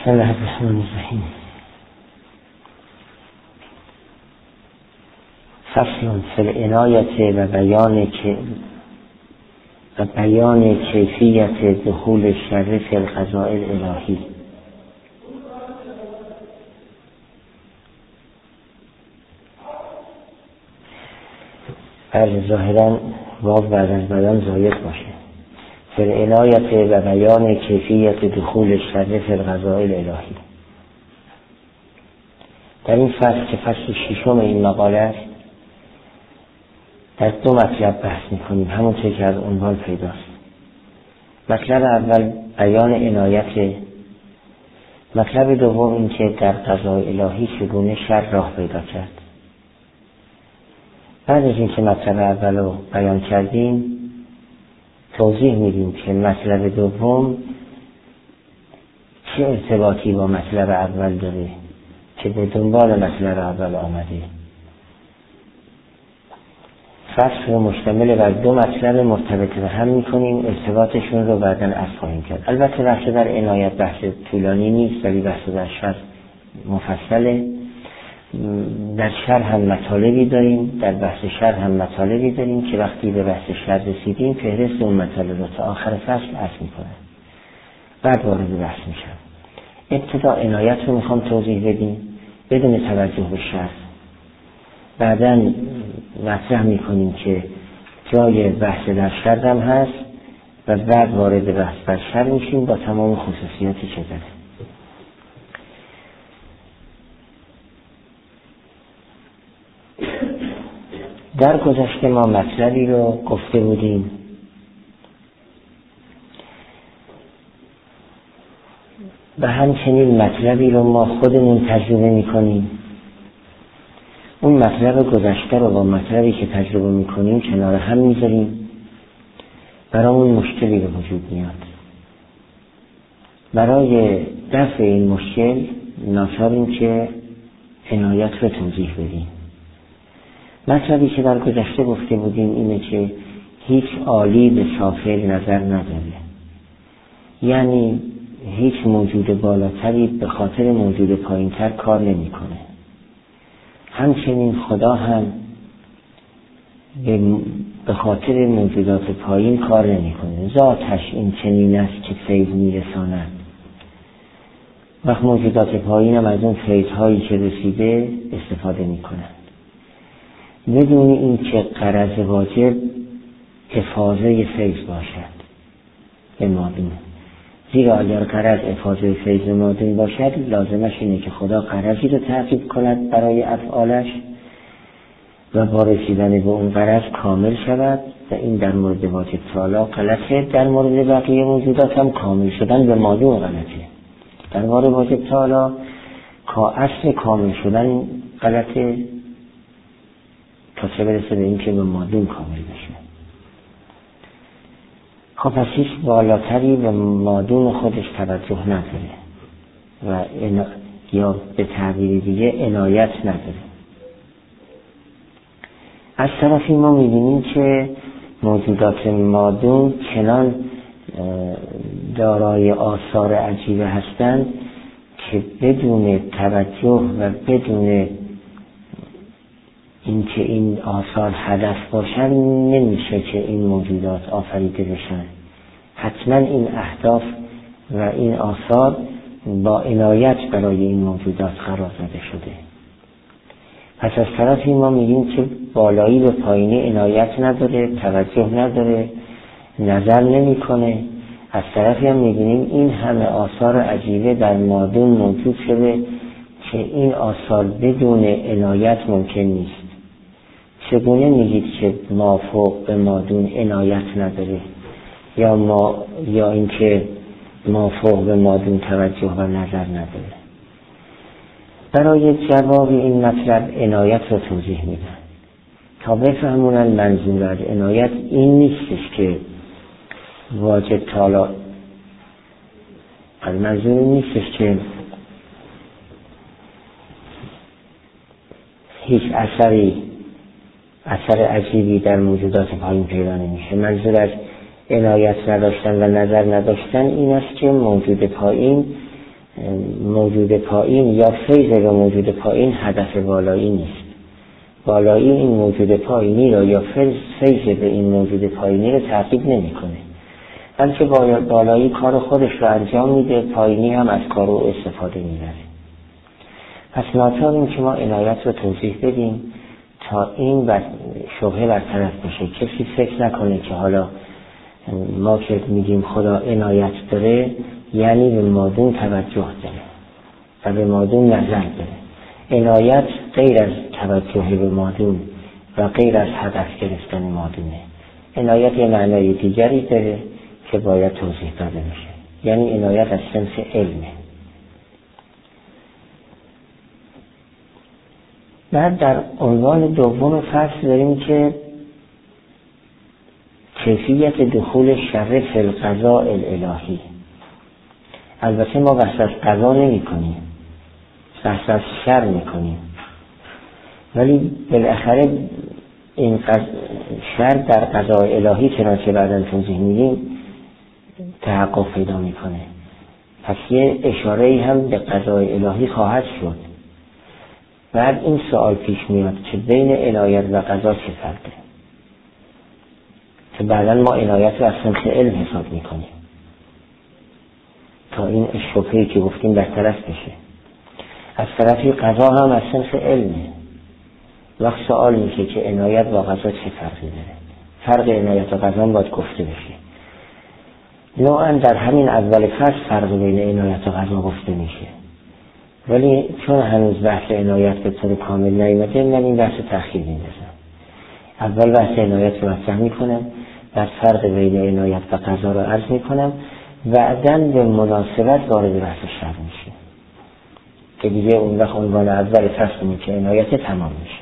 بسم الله الرحمن الرحیم. فصل فی العنایة و بیان کیفیت دخول الشر فی القضاء الالهی. ظاهرا واو بعد از بیان زاید باشه. فی العنایة و بیان کیفیت دخول الشر فی القضاء الالهی. در این فصل که فصل ششم این مقاله است، در دو مطلب بحث میکنیم، همونطور که از عنوان پیداست. مطلب اول بیان عنایت، مطلب دوم این که در قضاء الهی چگونه شر راه پیدا کرد. بعد از اینکه مطلب اول رو بیان کردیم، توضیح میدیم که مطلب دوم چه ارتباطی با مطلب اول داره که به دنبال مطلب اول آمده. فصل رو مشتمل بر دو مطلب مرتبط به هم میکنیم، ارتباطشون رو بعداً عرض خواهیم کرد. البته بحث در عنایت بحث طولانی نیست، ولی بحث در شر مفصله. در شر هم مطالبی داریم، در بحث شر هم مطالبی داریم که وقتی به بحث شر رسیدیم فهرست اون مطالب رو تا آخر فصل عرض میکنم، بعد وارد بحث میشم. ابتدا عنایت رو میخوام توضیح بدیم بدون توجه به شر، بعداً مطرح میکنیم که جای بحث در شر هم هست و بعد وارد بحث بر شر میشیم با تمام خصوصیاتی که داره. در گذشته ما مطلبی رو گفته بودیم و همچنین مطلبی رو ما خودمون تجربه میکنیم. اون مطلب گذشته رو با مطلبی که تجربه میکنیم کنار هم میذاریم، برامون مشکلی به وجود میاد. برای دفع این مشکل ناچاریم که عنایت رو توضیح بدیم. مطلبی که در گذشته گفته بودیم اینه که هیچ عالی به سافل نظر نداره، یعنی هیچ موجود بالاتری به خاطر موجود پایینتر کار نمیکنه. همچنین خدا هم به خاطر موجودات پایین کار نمیکنه. ذاتش این چنین است که فیض میرساند. وقت موجودات پایین هم از اون فیض‌هایی که رسیده استفاده میکنند بدون این که غرض واجب افاضه فیض باشد به مادون. زیرا اگر غرض افاضه فیض به مادون باشد، لازمش اینه که خدا غرضی رو تعقیب کند برای افعالش و با رسیدن به اون غرض کامل شود و این در مورد واجب تعالی غلطه. در مورد بقیه موجودات هم کامل شدن به مادون غلطه. در مورد واجب تعالی اصل کامل شدن غلطه تا چه برسه به این که به مادون کامل بشه. خب پس هیچ بالاتری به مادون خودش توجه نداره و یا به تعبیر دیگه عنایت نداره. از طرفی ما میبینیم که موجودات مادون چنان دارای آثار عجیبه هستند که بدون توجه و بدون اینکه این آثار هدف باشن نمیشه که این موجودات آفریده بشن. حتما این اهداف و این آثار با عنایت برای این موجودات قرار داده شده. پس از طرفی ما میگیم که بالایی به پایینی عنایت نداره، توجه نداره، نظر نمیکنه. از طرفی هم میبینیم این همه آثار عجیبه در مادون موجود شده که این آثار بدون عنایت ممکن نیست. چگونه میگید که مافوق به مادون عنایت نداره یا اینکه مافوق به مادون توجه و نظر نداره؟ برای جواب این مطلب عنایت رو توضیح میدن تا بفهمونن منظور از عنایت این نیستش که واجب تعالی، منظور نیستش که هیچ اثر عجیبی در موجودات پایین پیدا نمیشه. منظور از عنایت نداشتن و نظر نداشتن این است که موجود پایین موجود پایین یا فیض به موجود پایین هدف والایی نیست. والایی این موجود پایینی رو یا فیض به این موجود پایینی رو تعقیب نمی‌کنه، بلکه بالایی کار خودش رو انجام میده، پایینی هم از کار او استفاده میبره. پس ناچاریم که ما عنایت رو توضیح بدیم تا این شبهه برطرف بشه. کسی فکر نکنه که حالا ما که میگیم خدا عنایت داره یعنی به مادون توجه داره و به مادون نظر داره. عنایت غیر از توجه به مادون و غیر از هدف گرفتن مادونه. عنایت یه معنای دیگری داره که باید توضیح داده میشه، یعنی عنایت از جنس علمه. بعد در عنوان دوم فصل داریم که کیفیت دخول شر فی القضاء الالهی. البته ما بحث از قضا نمی کنیم، بحث از شر می کنیم، ولی بالاخره این شر در قضاء الهی چنانچه بعداً توضیح میدیم تحقق پیدا میکنه. پس یه اشاره‌ای هم به قضاء الهی خواهد شد. بعد این سوال پیش میاد که بین عنایت و قضا چه فرقه، که بعداً ما عنایت رو از صنف علم حساب میکنیم تا این شبهه‌ای که گفتیم برطرف بشه. از طرفی قضا هم از صنف علمه. وقت سوال میشه که عنایت با قضا چه فرقی داره. فرق عنایت و قضا باید گفته بشه. نوعاً در همین اول فصل فرق بین عنایت و قضا گفته میشه، ولی چون هنوز بحث عنایت به طور کامل نیامده من این بحث تأخیر میندازم. اول بحث عنایت رو مطرح میکنم، بعد فرق بین عنایت و قضا رو عرض میکنم، بعداً به مناسبت وارد بحث شر میشه که دیگه اون وقت عنوان اول فصل میشه عنایت تمام میشه.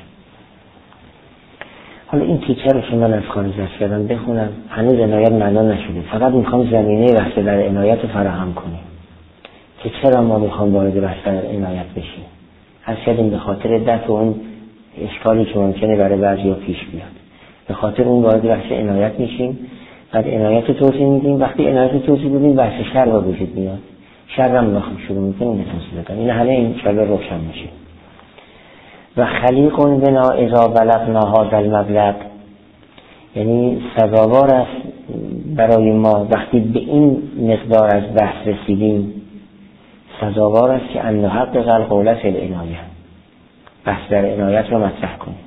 حالا این تیکه رو که من از خارج کردم بخونم، هنوز عنایت معنا نشده، فقط میخوام زمینه بحث در عنایت رو فراهم کنیم که چرا ما میخوام وارد بحث در عنایت بشیم. از کردیم به خاطر دفع اون اشکالی که ممکنه برای بعضیا پیش بیاد، به خاطر اون وارد بحث عنایت میشیم. بعد عنایت رو توضیح میدیم. وقتی عنایت رو توضیح بدیم بحث شر به وجود میاد. شر هم بخوام شروع میکنیم به توضیح بدم. این همه این شر روشن میشه. و خلیق بنا اذا بلغنا هذا المبلغ، یعنی سزاوار است برای ما وقتی به این مقدار از بحث رسیدیم، سزاوار است که ان نحقق القول فی العنایه، بحث در عنایت رو مطرح کنیم.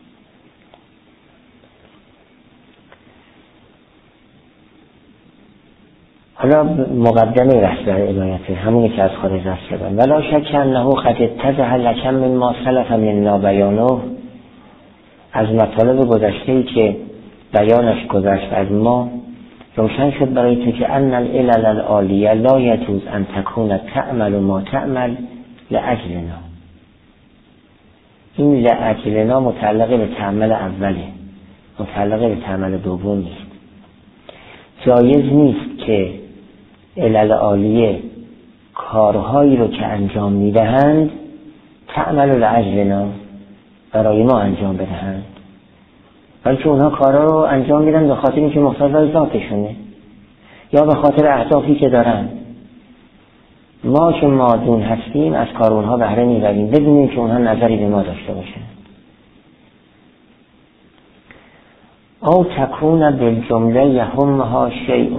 حالا مقدمه بحث در عنایت همونی که از خارج رفت شدن. ولا شک انه قد اتضح لك من ما سلف منا بیانه، از مطالب گذشته‌ای که بیانش گذشت از ما روشن شد برای تو که ان العلل العالیه لا یجوز ان تکون تعمل ما تعمل لاجلنا. این لاجلنا متعلق به تعمل اوله، متعلق به تعمل دوم نیست. جایز نیست که علل عالیه کارهایی رو که انجام میدهند تعمل لاجلنا، برای ما انجام بدهند، بلکه اونها کارها رو انجام میدن به خاطر اینکه مقتضای ذاتشونه یا به خاطر اهدافی که دارن. ما که مادون هستیم از کار اونها بهره میبریم بدون اینکه اونها نظری به ما داشته باشن. او تکون بالجمله یهمها شیء،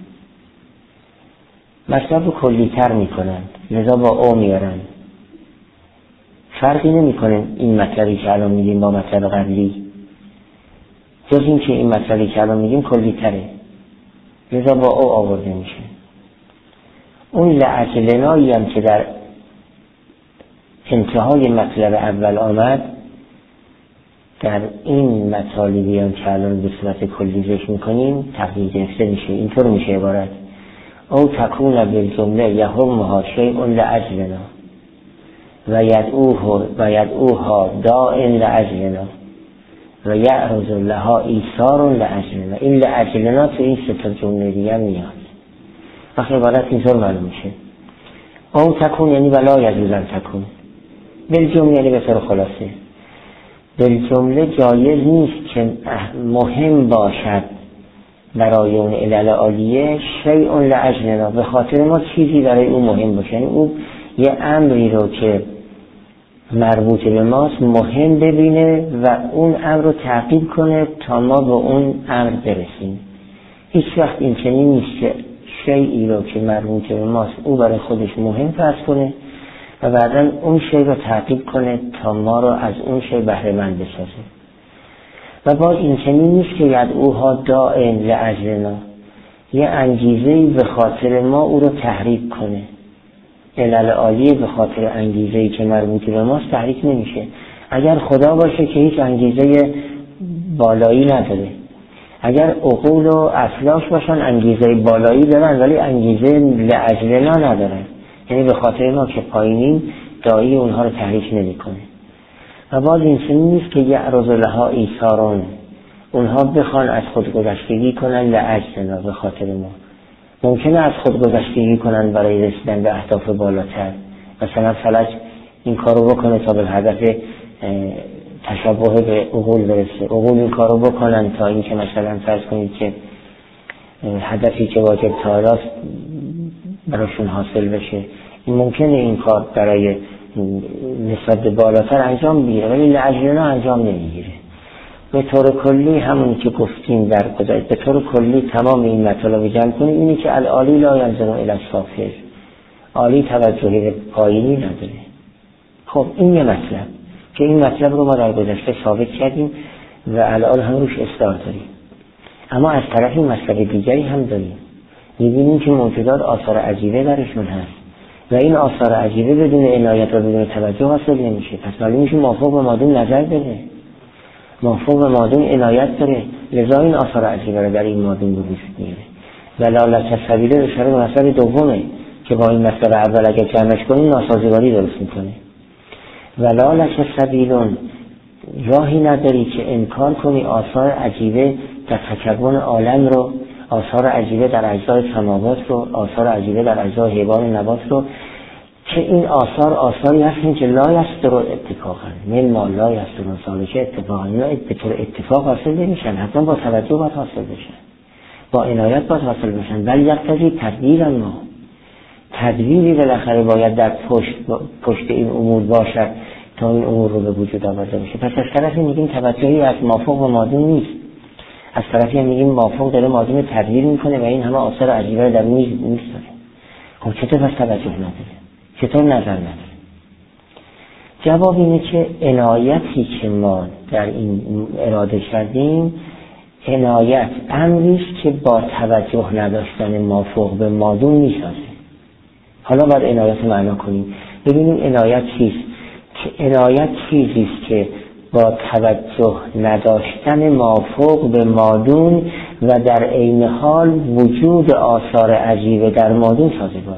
مطلب کلی تر میکنن لذا با او میارن. فرقی نمیکنه این مطلبی که الان میگیم با مطلب قبلی، جز این که این مطلبی که الان میگیم کلی تره لذا با او آورده میشه. اون لاجلنایی هم که در انتهای مطلب اول آمد در این مطالبی هم که الان به صورت کلی ذکر میکنیم تقدیر گرفته میشه. اینطور میشه عبارت: او تکون بالجمله یهمها شیء لاجلنا و یدعوها داع لاجلنا و یعرض لها ایثار لاجلنا. این لاجلنا تو این سه تا جمله دیگه میاد. وقتی عبارت اینطور معلوم میشه: او تکون یعنی ولا یجوز ان تکون، بالجمله یعنی به طور خلاصه بالجمله جایز نیست که مهم باشد برای اون علل عالیه شیء لاجلنا، به خاطر ما چیزی برای اون مهم باشه، یعنی او یه امری رو که مربوط به ماست مهم ببینه و اون امر رو تعقیب کنه تا ما به اون امر برسیم. هیچ وقت این چنین نیست که شیئی رو که مربوط به ماست او برای خودش مهم فرض کنه و بعداً اون شی رو تعقیب کنه تا ما رو از اون شی بهره مند بسازه. و باز این چنین نیست که یدعوها داع لاجلنا، یه انگیزه‌ای به خاطر ما او رو تحریک کنه. علل عالیه به خاطر انگیزه‌ای که مربوط به ماست تحریک نمیشه. اگر خدا باشه که هیچ انگیزه بالایی نداره، اگر عقول و افلاک باشن انگیزه بالایی دارن ولی انگیزه لاجلنا ندارن، یعنی به خاطر ما که پایینیم داعی اونها رو تحریک نمیکنه. و باز این چنین نیست که یعرض لها ایثارون، اونها بخوان از خودگذشتگی کنن لاجلنا، به خاطر ما. ممکنه از خودگذشتگی کنن برای رسیدن به اهداف بالاتر، مثلا فلج این کارو بکنه تا به هدف تشابه به عقول برسه، عقول این کارو بکنن تا این که مثلا فرض کنید که هدفی که واجب تعالی براشون حاصل بشه. این ممکنه این کار برای نسبت به بالاتر انجام بگیره ولی لاجلنا انجام نمیگیره. به طور کلی همونی که گفتیم در گذشته، به طور کلی تمام این مطالب جمع کنیم اینی که العالی لا ینظر الی السافل، عالی توجهی به پایینی نداره. خب این یه مطلب که این مطلب رو ما در گذشته ثابت کردیم و الان هم روش اصرار داریم. اما از طرفی مطلب دیگری هم داریم، می‌بینیم که موجودات آثار عجیبه درشون هست و این آثار عجیبه بدون عنایت و بدون توجه حاصل نمیشه. پس معلوم میشه موافق به مادون نظر داره، موافق به مادون عنایت داره، لذا این آثار عجیبه رو در این مادون به وجود میاره. ولالک سبیله اشاره به مسئله دومه که با این مسئله اول اگر جمعش کنیم ناسازگاری درست میکنه. ولالک سبیلون، راهی نداری که انکار کنی آثار عجیبه در تکون عالم رو، آثار عجیبه در اجزای سماوات رو، آثار عجیبه در اجزای حیوان و نبات رو، که این آثاری هستن که لا یستر اتفاقا، من ما لا یستر سالکه اتفاقا، اینا به طور اتفاق حاصل نمیشن، حتما با توجه باید حاصل بشن، با عنایت باید حاصل بشن. ولی یقتضی تدبیر ما، تدبیری بالاخره باید در پشت این امور باشد تا این امور رو به وجود آورده بشه. پس از طرفی میگیم توجهی از مافوق و مادون نیست، از طرفی هم میگیم مافوق داره مادون تدبیر میکنه و این همه آثار عجیبه در نیست داره. خب چطور پس توجه نداره؟ چطور نظر نداره؟ جواب اینه که عنایتی که ما در این اراده کردیم، عنایت امریست که با توجه نداشتن مافوق به مادون میسازه. حالا باید عنایت معنا کنیم، ببینیم عنایت چیست. که عنایت چیزیست که با توجه نداشتن مافوق به مادون و در عین حال وجود آثار عجیبه در مادون سازگاره.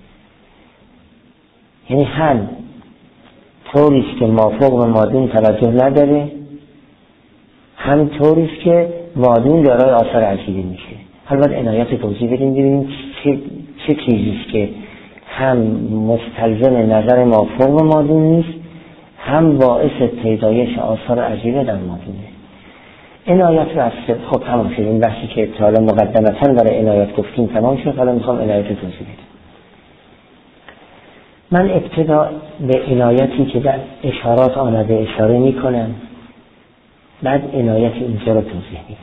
یعنی هم طوریست که مافوق به مادون توجه نداره، هم طوریست که مادون دارای آثار عجیبه میشه. حالا باید عنایت توضیح بدیم ببینیم چه چیزیست که هم مستلزم نظر مافوق به مادون نیست، هم باعث پیدایش آثار عجیبه در مادونه. عنایت رو از خب تمام شد، این بحثی که حالا مقدمتاً برای عنایت گفتیم تمام شد. حالا میخوام عنایت توضیح بدم. من ابتدا به عنایتی که در اشارات آمده اشاره میکنم، بعد عنایت اینجا رو توضیح میدم.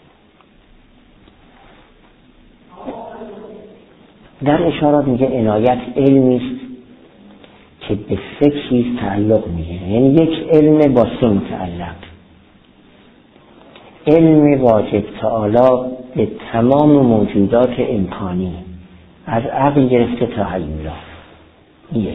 در اشارات میگه عنایت علمی است که به سه چیز تعلق میگیره، یعنی یک علم با سه متعلق. علم واجب تعالی به تمام موجودات امکانی از عقل گرفته تا حیولا، یک.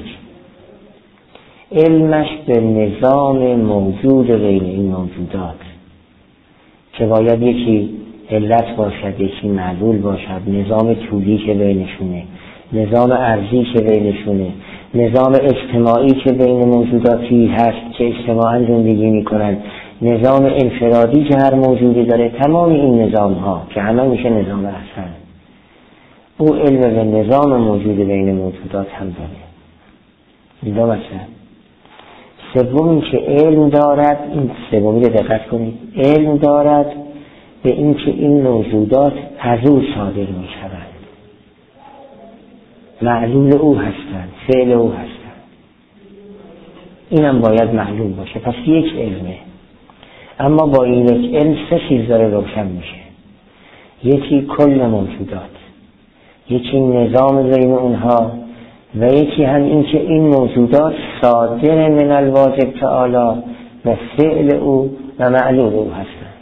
علمش به نظام موجود بین این موجودات که باید یکی علت باشد یکی معلول باشد، نظام طولی که بینشونه، نظام ارضی که بینشونه، نظام اجتماعی که بین موجوداتی هست که اجتماعاً زندگی میکنن، نظام انفرادی که هر موجودی داره. تمام این نظام ها که همه میشه نظام احسن، او علم به نظام موجود بین موجودات هم داره. دیگه مثلا سوم این که علم دارد، این سومی رو دقت کنید، علم دارد به اینکه این موجودات از او صادر می شوند، معلول او هستند، فعل او هستند. اینم باید معلوم باشه. پس یک علمه، اما با این یک علم سه چیز داره روشن میشه. یکی کل موجودات، یکی نظام بین اونها، و یکی هم این که این موجودات صادر من الواجب تعالی و فعل او و معلول او هستند.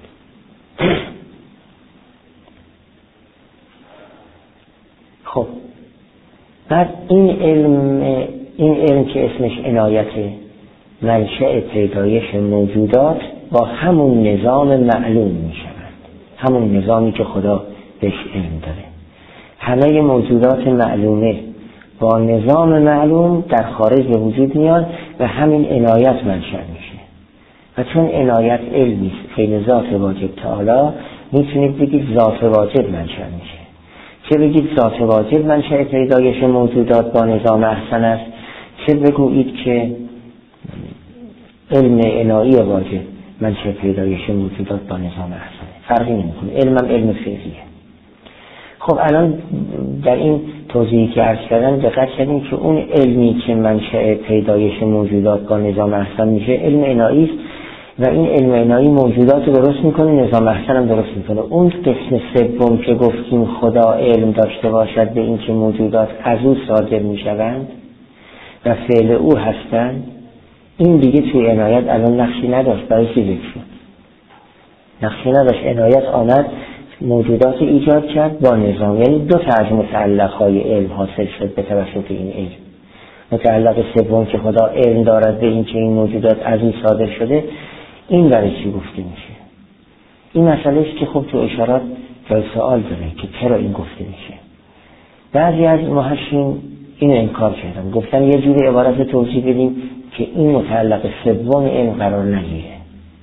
خب بعد این علم که اسمش عنایته، منشأ پیدایش موجودات با همون نظام معلوم می شوند، همون نظامی که خدا بهش علم داره. همه موجودات معلومه با نظام معلوم در خارج به وجود میاد و همین عنایت منشأ میشه. و چون عنایت علمی است فعل ذات واجب تعالی، میتونید بگید ذات واجب منشأ میشه. چه بگید ذات واجب منشأ پیدایش موجودات با نظام احسن است، چه بگویید که علم عنایی واجب منشأ پیدایش موجودات با نظام احسن. فرقی نمیکنه، علمم علم فعلیه. خب الان در این توضیحی که عرض کردم دقت کردیم که اون علمی که منشأ پیدایش موجودات با نظام احسن میشه علم عنایی است و این علم عنایی موجودات رو درست میکنه، نظام احسن هم درست میکنه. اون قسم سوم که گفتیم خدا علم داشته باشد به این که موجودات از او صادر میشوند و فعل او هستند، این دیگه توی عنایت الان نقشی نداشت. برای چی ذکر شد؟ نقشی نداشت. عنایت آمد موجودات ایجاد کرد با نظام، یعنی دو تا از متعلق‌های علم حاصل شد به توسط این علم. متعلق سوم که خدا علم دارد به این که این موجودات از این صادر شده، این برای چی گفته میشه؟ این مسئله است که خب تو اشارات جای سوال داره که چرا این گفته میشه. بعضی از محشین اینو انکار کردن، گفتن یه جوری عبارت توضیح بدیم که این متعلق سوم علم قرار نگیره،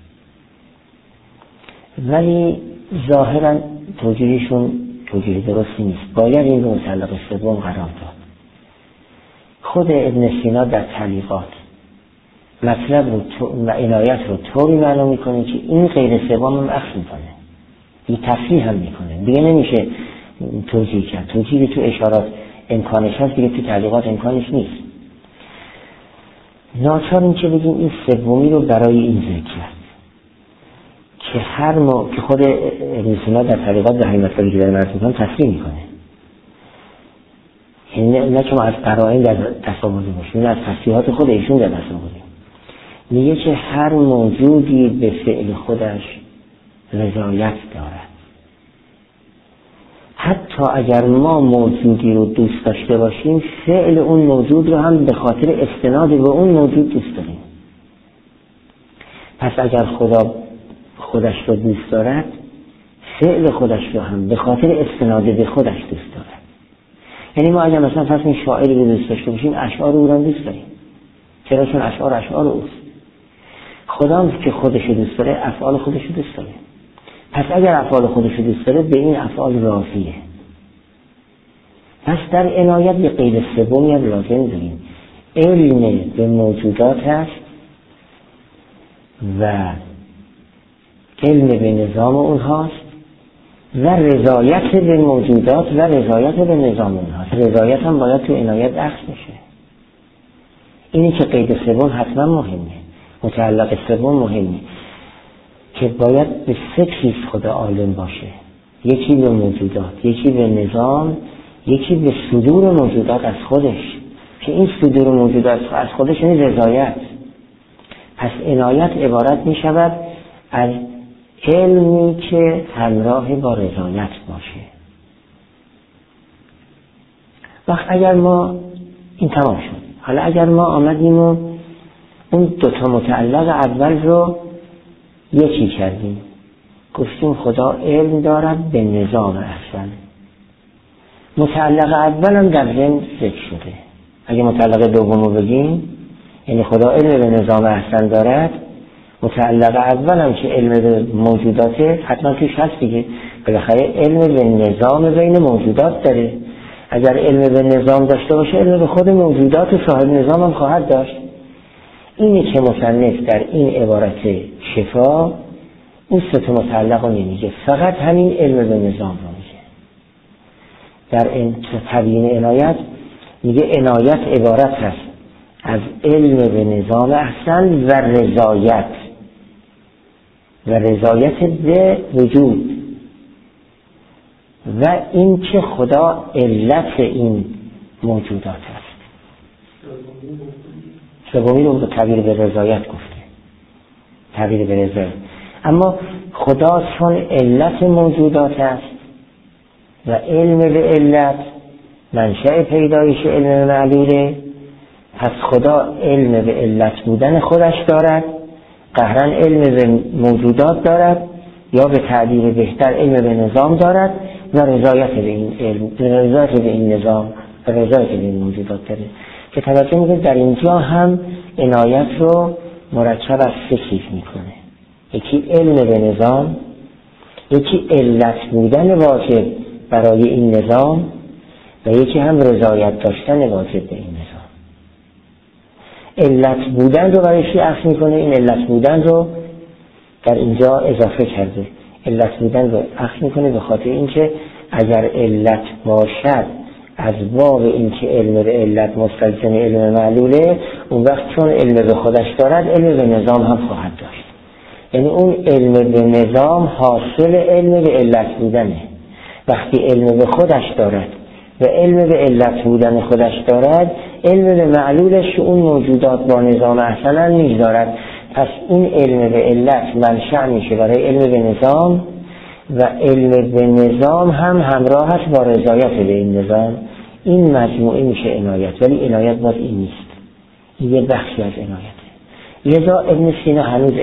ولی ظاهرا توجیهشون توجیه درستی نیست. باید این رو متعلق سوم قرار داد. خود ابن سینا در تعلیقات مطلب رو و عنایت رو طوری معلوم میکنه که این غیر سوم هم اخذ میکنه، این تصریح هم میکنه، دیگه نمیشه توجیه کرد. توجیه تو اشارات امکانش هست، دیگه تو تعلیقات امکانش نیست. ناچار این که بگیم این سومی رو برای این ذکر کرد که که خود ابن سینا در تعلیقات به همین مطلبی که داره مرد میکنه تصریح میکنه. نه که ما از قرائن در تصاوری باشیم، نه از تصریحات خود ایشون در تصاوری. میگه که هر موجودی به فعل خودش رضایت دارد. حتی اگر ما موجودی رو دوست داشته باشیم، فعل اون موجود رو هم به خاطر استناد به اون موجود دوست داریم. پس اگر خدا خودش رو دوست دارد، فعل خودش رو هم به خاطر استناد به خودش دوست دارد. یعنی ما اگر مثلا فرض کنیم شاعری رو دوست داشته باشیم، اشعار او رو دوست داریم. چرا؟ چون اشعار اوست. خدا هم که خودش رو دوست داره، افعال خودش رو دوست داره. پس اگر افعال خودش رو دوست داره، به این افعال راضیه. پس در عنایت به قید سومی هم لازم داریم. علم به موجودات هست و علم به نظام اونهاست و رضایت به موجودات و رضایت به نظام اونهاست. رضایت هم باید تو عنایت اخذ میشه. اینی که قید سوم حتما مهمه، متعلق سوم مهمه که باید به سه چیز خدا عالم باشه. یکی به موجودات، یکی به نظام، یکی به صدور موجودات از خودش، که این صدور موجودات از خودش یعنی رضایت. پس عنایت عبارت می شود از علمی که همراه با رضایت باشه. وقت اگر ما این تمام شد، حالا اگر ما آمدیم و اون دوتا متعلق اول رو یکی کردیم، گفتیم خدا علم دارد به نظام احسن، متعلق اول هم در ذهن ذکر شده. اگه متعلق دوم رو بگیم، یعنی خدا علم به نظام احسن دارد، متعلق اول هم که علم به موجوداته حتما توش هست دیگه، بالاخره علم به نظام بین موجودات داره. اگر علم به نظام داشته باشه، علم به خود موجودات و صاحب نظام هم خواهد داشت. اینی که مصنف در این عبارت شفا اون سه تا متعلق رو نمیگه، فقط همین علم به نظام رو میگه. در تبیین عنایت میگه عنایت عبارت هست از علم به نظام احسن و رضایت به وجود و این که خدا علت این موجودات است. سومی رو تعبیر به رضایت گفته، تعبیر به رضایت. اما خدا چون علت موجودات است و علم به علت منشأ پیدایش علم معلوله، پس خدا علم به علت بودن خودش دارد، قهرن علم به موجودات دارد، یا به تعبیر بهتر علم به نظام دارد و رضایت به این علم، رضایت به این نظام و رضایت به این موجودات داره. که توجه میکنید در اینجا هم عنایت رو مرکب از سه چیز میکنه، یکی علم به نظام، یکی علت بودن واجب برای این نظام و یکی هم رضایت داشتن واجب به این نظام. علت بودن رو برای چی اخذ میکنه؟ این علت بودن رو در اینجا اضافه کرده. علت بودن رو اخذ میکنه به خاطر اینکه اگر علت باشد از باب اینکه علم به علت مستلزم علم معلوله، اون وقت چون علم به خودش دارد علم به نظام هم خواهد داشت. یعنی اون علم به نظام حاصل علم به علت بودنه. وقتی علم به خودش دارد و علم به علت بودن خودش دارد، علم به معلولش اون موجودات با نظام احسنا می‌دارد. پس این علم به علت منشأ میشه برای علم به نظام و علم به نظام هم همراه است با رضایت به این نظام. این مجموعه میشه عنایت. ولی عنایت باز این نیست، این یه بخشی از عنایته. لذا ابن سینا هنوز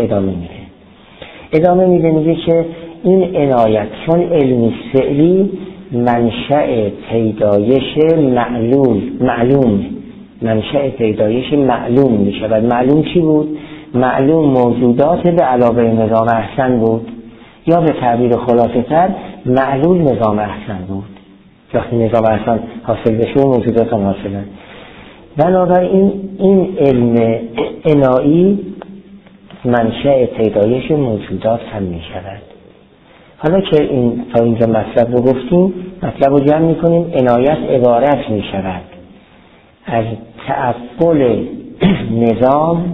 ادامه میده میگه که این عنایت چون علمی فعلی منشأ پیدایش معلوم منشأ پیدایش معلوم میشه. معلوم چی بود؟ معلوم موجودات به علاوه نظام احسن بود، یا به تعبیر خلاصه تر معلول نظام احسن بود. وقتی نظام احسن حاصل بشه موجودات هم حاصلن. بنابراین این علم عنایی منشأ پیدایش موجودات هم می شود. حالا که این تا اینجا مطلب رو گفتیم، مطلب رو جمع می کنیم. عنایت عبارت می شود از تعقل نظام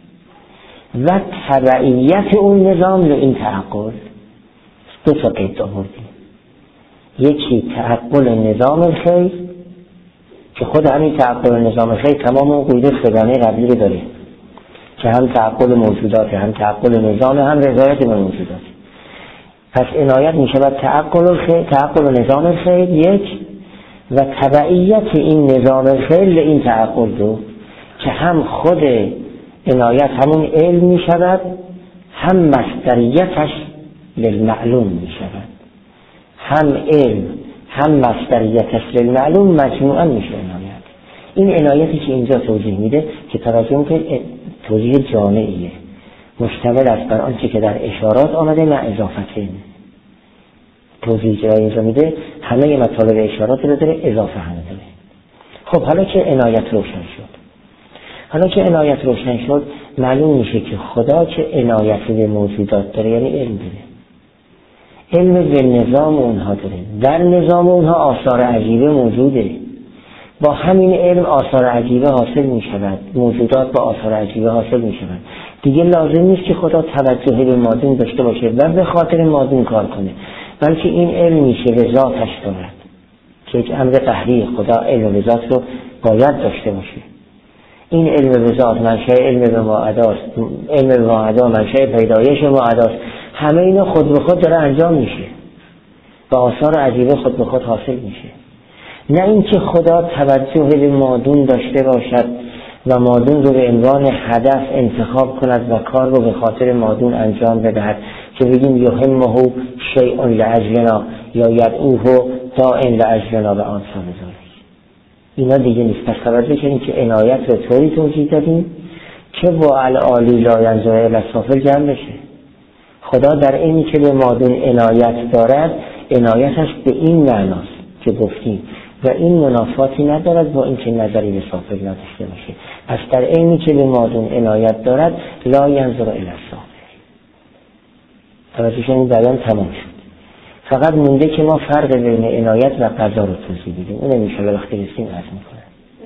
و تبعیت اون نظام به این تعقل. دو تا قید آوردیم، یکی تعقل نظام الخیر که خود همین تعقل نظام الخیر تمام اون قید سگانه قبلی رو داره که هم تعقل موجودات، هم تعقل نظام، هم رضایت به موجودات. پس عنایت می شود تعقل نظام الخیر یک و تبعیت این نظام الخیر لین تعقل رو، که هم خود عنایت همون علم می شود، هم مصدریتش للمعلوم می شود. هم علم هم مصدریتش للمعلوم مجموعا میشه عنایت. این عنایتی که اینجا توضیح میده که توجه میکنید توضیح جامعیه، مشتمل است بر آنچه که در اشارات آمده مع اضافته. توضیح که اینجا میده همه مطالب اشارات رو داره، اضافه هم داره. خب حالا که عنایت روشن شد معلوم میشه که خدا که عنایت به موجودات داره یعنی علم داره، علم به نظام اونها داره، در نظام اونها آثار عجیبه موجوده، با همین علم آثار عجیبه حاصل می شود، موجودات با آثار عجیبه حاصل می شود. دیگه لازم نیست که خدا توجه به مادون داشته باشه و به خاطر مادون کار کنه، بلکه این علم میشه به ذاتش دارد که یک امر قهری. خدا علم به ذات رو باید داشته باشه. این علم به ذات منشأ علم به معاداست، علم به معادا منشأ پیدایش معاداست. همه اینا خود به خود داره انجام میشه و آثار عجیبه خود به خود حاصل میشه. نه اینکه خدا توجه به مادون داشته باشد و مادون رو به عنوان هدف انتخاب کند و کار رو به خاطر مادون انجام بدهد که بگیم یهمه شیء لاجلنا یا یدعوه داع لاجلنا و آن سامزاری. اینا دیگه نیست. پس توجه کنیم که عنایت رو طوری توضیح دادیم که با العالی لا ینظر الی السافل جمع بشه. خدا در اینی که به مادون عنایت دارد، عنایتش به این معناست که گفتیم و این منافاتی ندارد با اینکه نظری به سافل نداشته باشه. پس در اینی که به مادون عنایت دارد لا ینظر الی السافل. توجه شدین بیان تمام شد. فقط مونده که ما فرق بین عنایت و قضا رو توضیح بدیم. اون میشه وقتی رسیم عرض میکنم.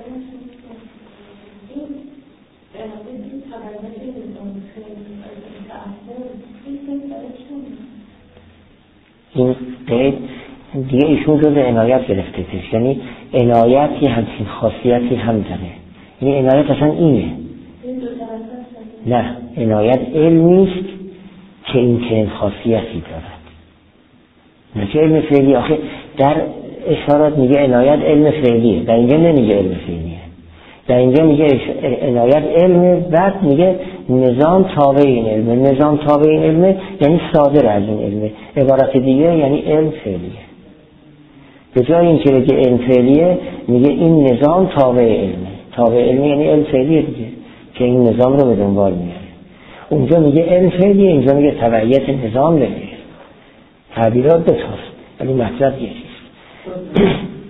این قید دیگه ایشون جز عنایت گرفته تش، یعنی عنایت یه همچین خاصیتی هم داره. یعنی عنایت اصلا اینه. نه، عنایت علمیست که این چنین خاصیتی دارد. نه چه علم فعلی. آخه در اشارات میگه عنایت علم فعلیه، در اینجا نمیگه علم فعلیه، در اینجا میگه عنایت علم، بعد میگه نظام تابع این علمه. نظام تابع این علمه یعنی صادر از این علمه. عبارت دیگه یعنی علم فعلیه. به جای اینکه بگه علم فعلیه میگه این نظام تابع علمه. تابع علمه یعنی علم فعلیه دیگه که این نظام رو به دنبال میاره. اونجا میگه علم فعلیه، اینجا میگه تبعیت نظام نمیاره. تعبیرات دو تاست ولی مطلب یه چیز.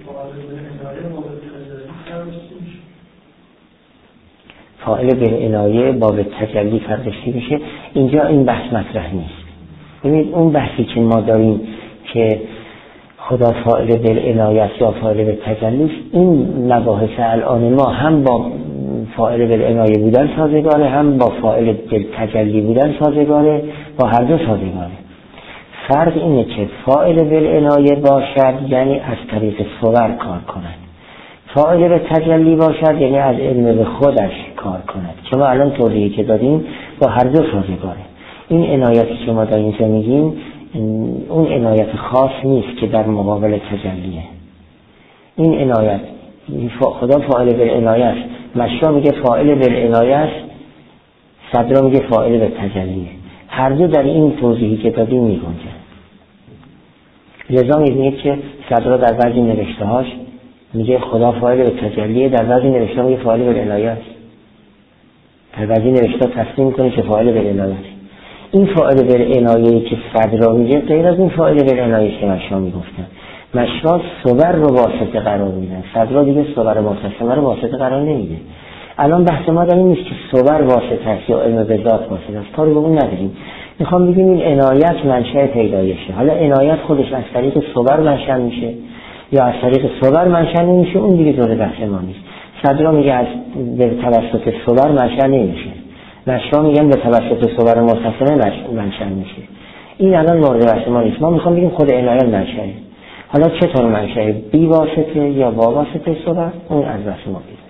فاعل بالعنایه باب تجلی فرقشی میشه. اینجا این بحث مطرح نیست. ببینید اون بحثی که ما داریم که خدا فاعل بالعنایه یا فاعل بالتجلی، این مباحث الان ما هم با فاعل بالعنایه بودن سازگاره، هم با فاعل بالتجلی بودن سازگاره، با هر دو سازگاره. فرق اینه که فاعل بالعنایه باشد یعنی از طریق صور کار کند، فاعل بالتجلی باشد یعنی از علم به خودش کار کند. که ما الان توضیحی که دادیم با هر دو سازگاره. این عنایتی که ما در اینجا میگیم اون عنایت خاص نیست که در مقابل تجلیه. این عنایت خدا فاعل بالعنایه است، مشا میگه فاعل بالعنایه است، صدرا میگه فاعل بالتجلیه. هر دو در این توضیحی که دادیم میگنجن. لذا میبینید که صدرا در بعضی نوشته هاش میگه خدا فاعل بالتجلیه، در بعضی نوشته میگه فاعل بالعنایه است، در بعضی نوشته تصمیم کنه که فاعل بالعنایه است. این فاعل بالعنایه‌ای که صدرا میگه غیر از این فاعل بالعنایه که مشا میگفتن. مشا صور رو واسطه قرار میدن، صدرا دیگه صور متصمه رو واسطه قرار نمیده. الان بحث ما در این نیست که صور واسطه است یا علم به ذات واسطه است، کاری به اون نداریم. میخوام بگیم این عنایت منشأ پیدایشه. حالا عنایت خودش از طریق صور منشأ میشه یا از طریق صور منشأ نمیشه، اون دیگه جزء بحث ما نیست. صدرا میگه از به توسط صور منشأ نمیشه، مشا میگن به توسط صور متصمه منشأ میشه. این الان مورد بحث ما نیست. ما میخوام بگیم خود عنایت منشأه. حالا چطور منشأه؟ بی واسطه یا با واسطه صور؟ اون از بحث ما نیست.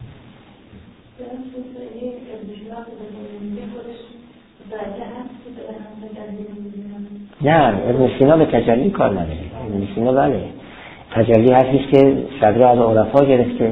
نه، ابن سینا به تجلی کار نداره. ابن سینا بله تجلی هستیست که صدر از عرفا گرفته.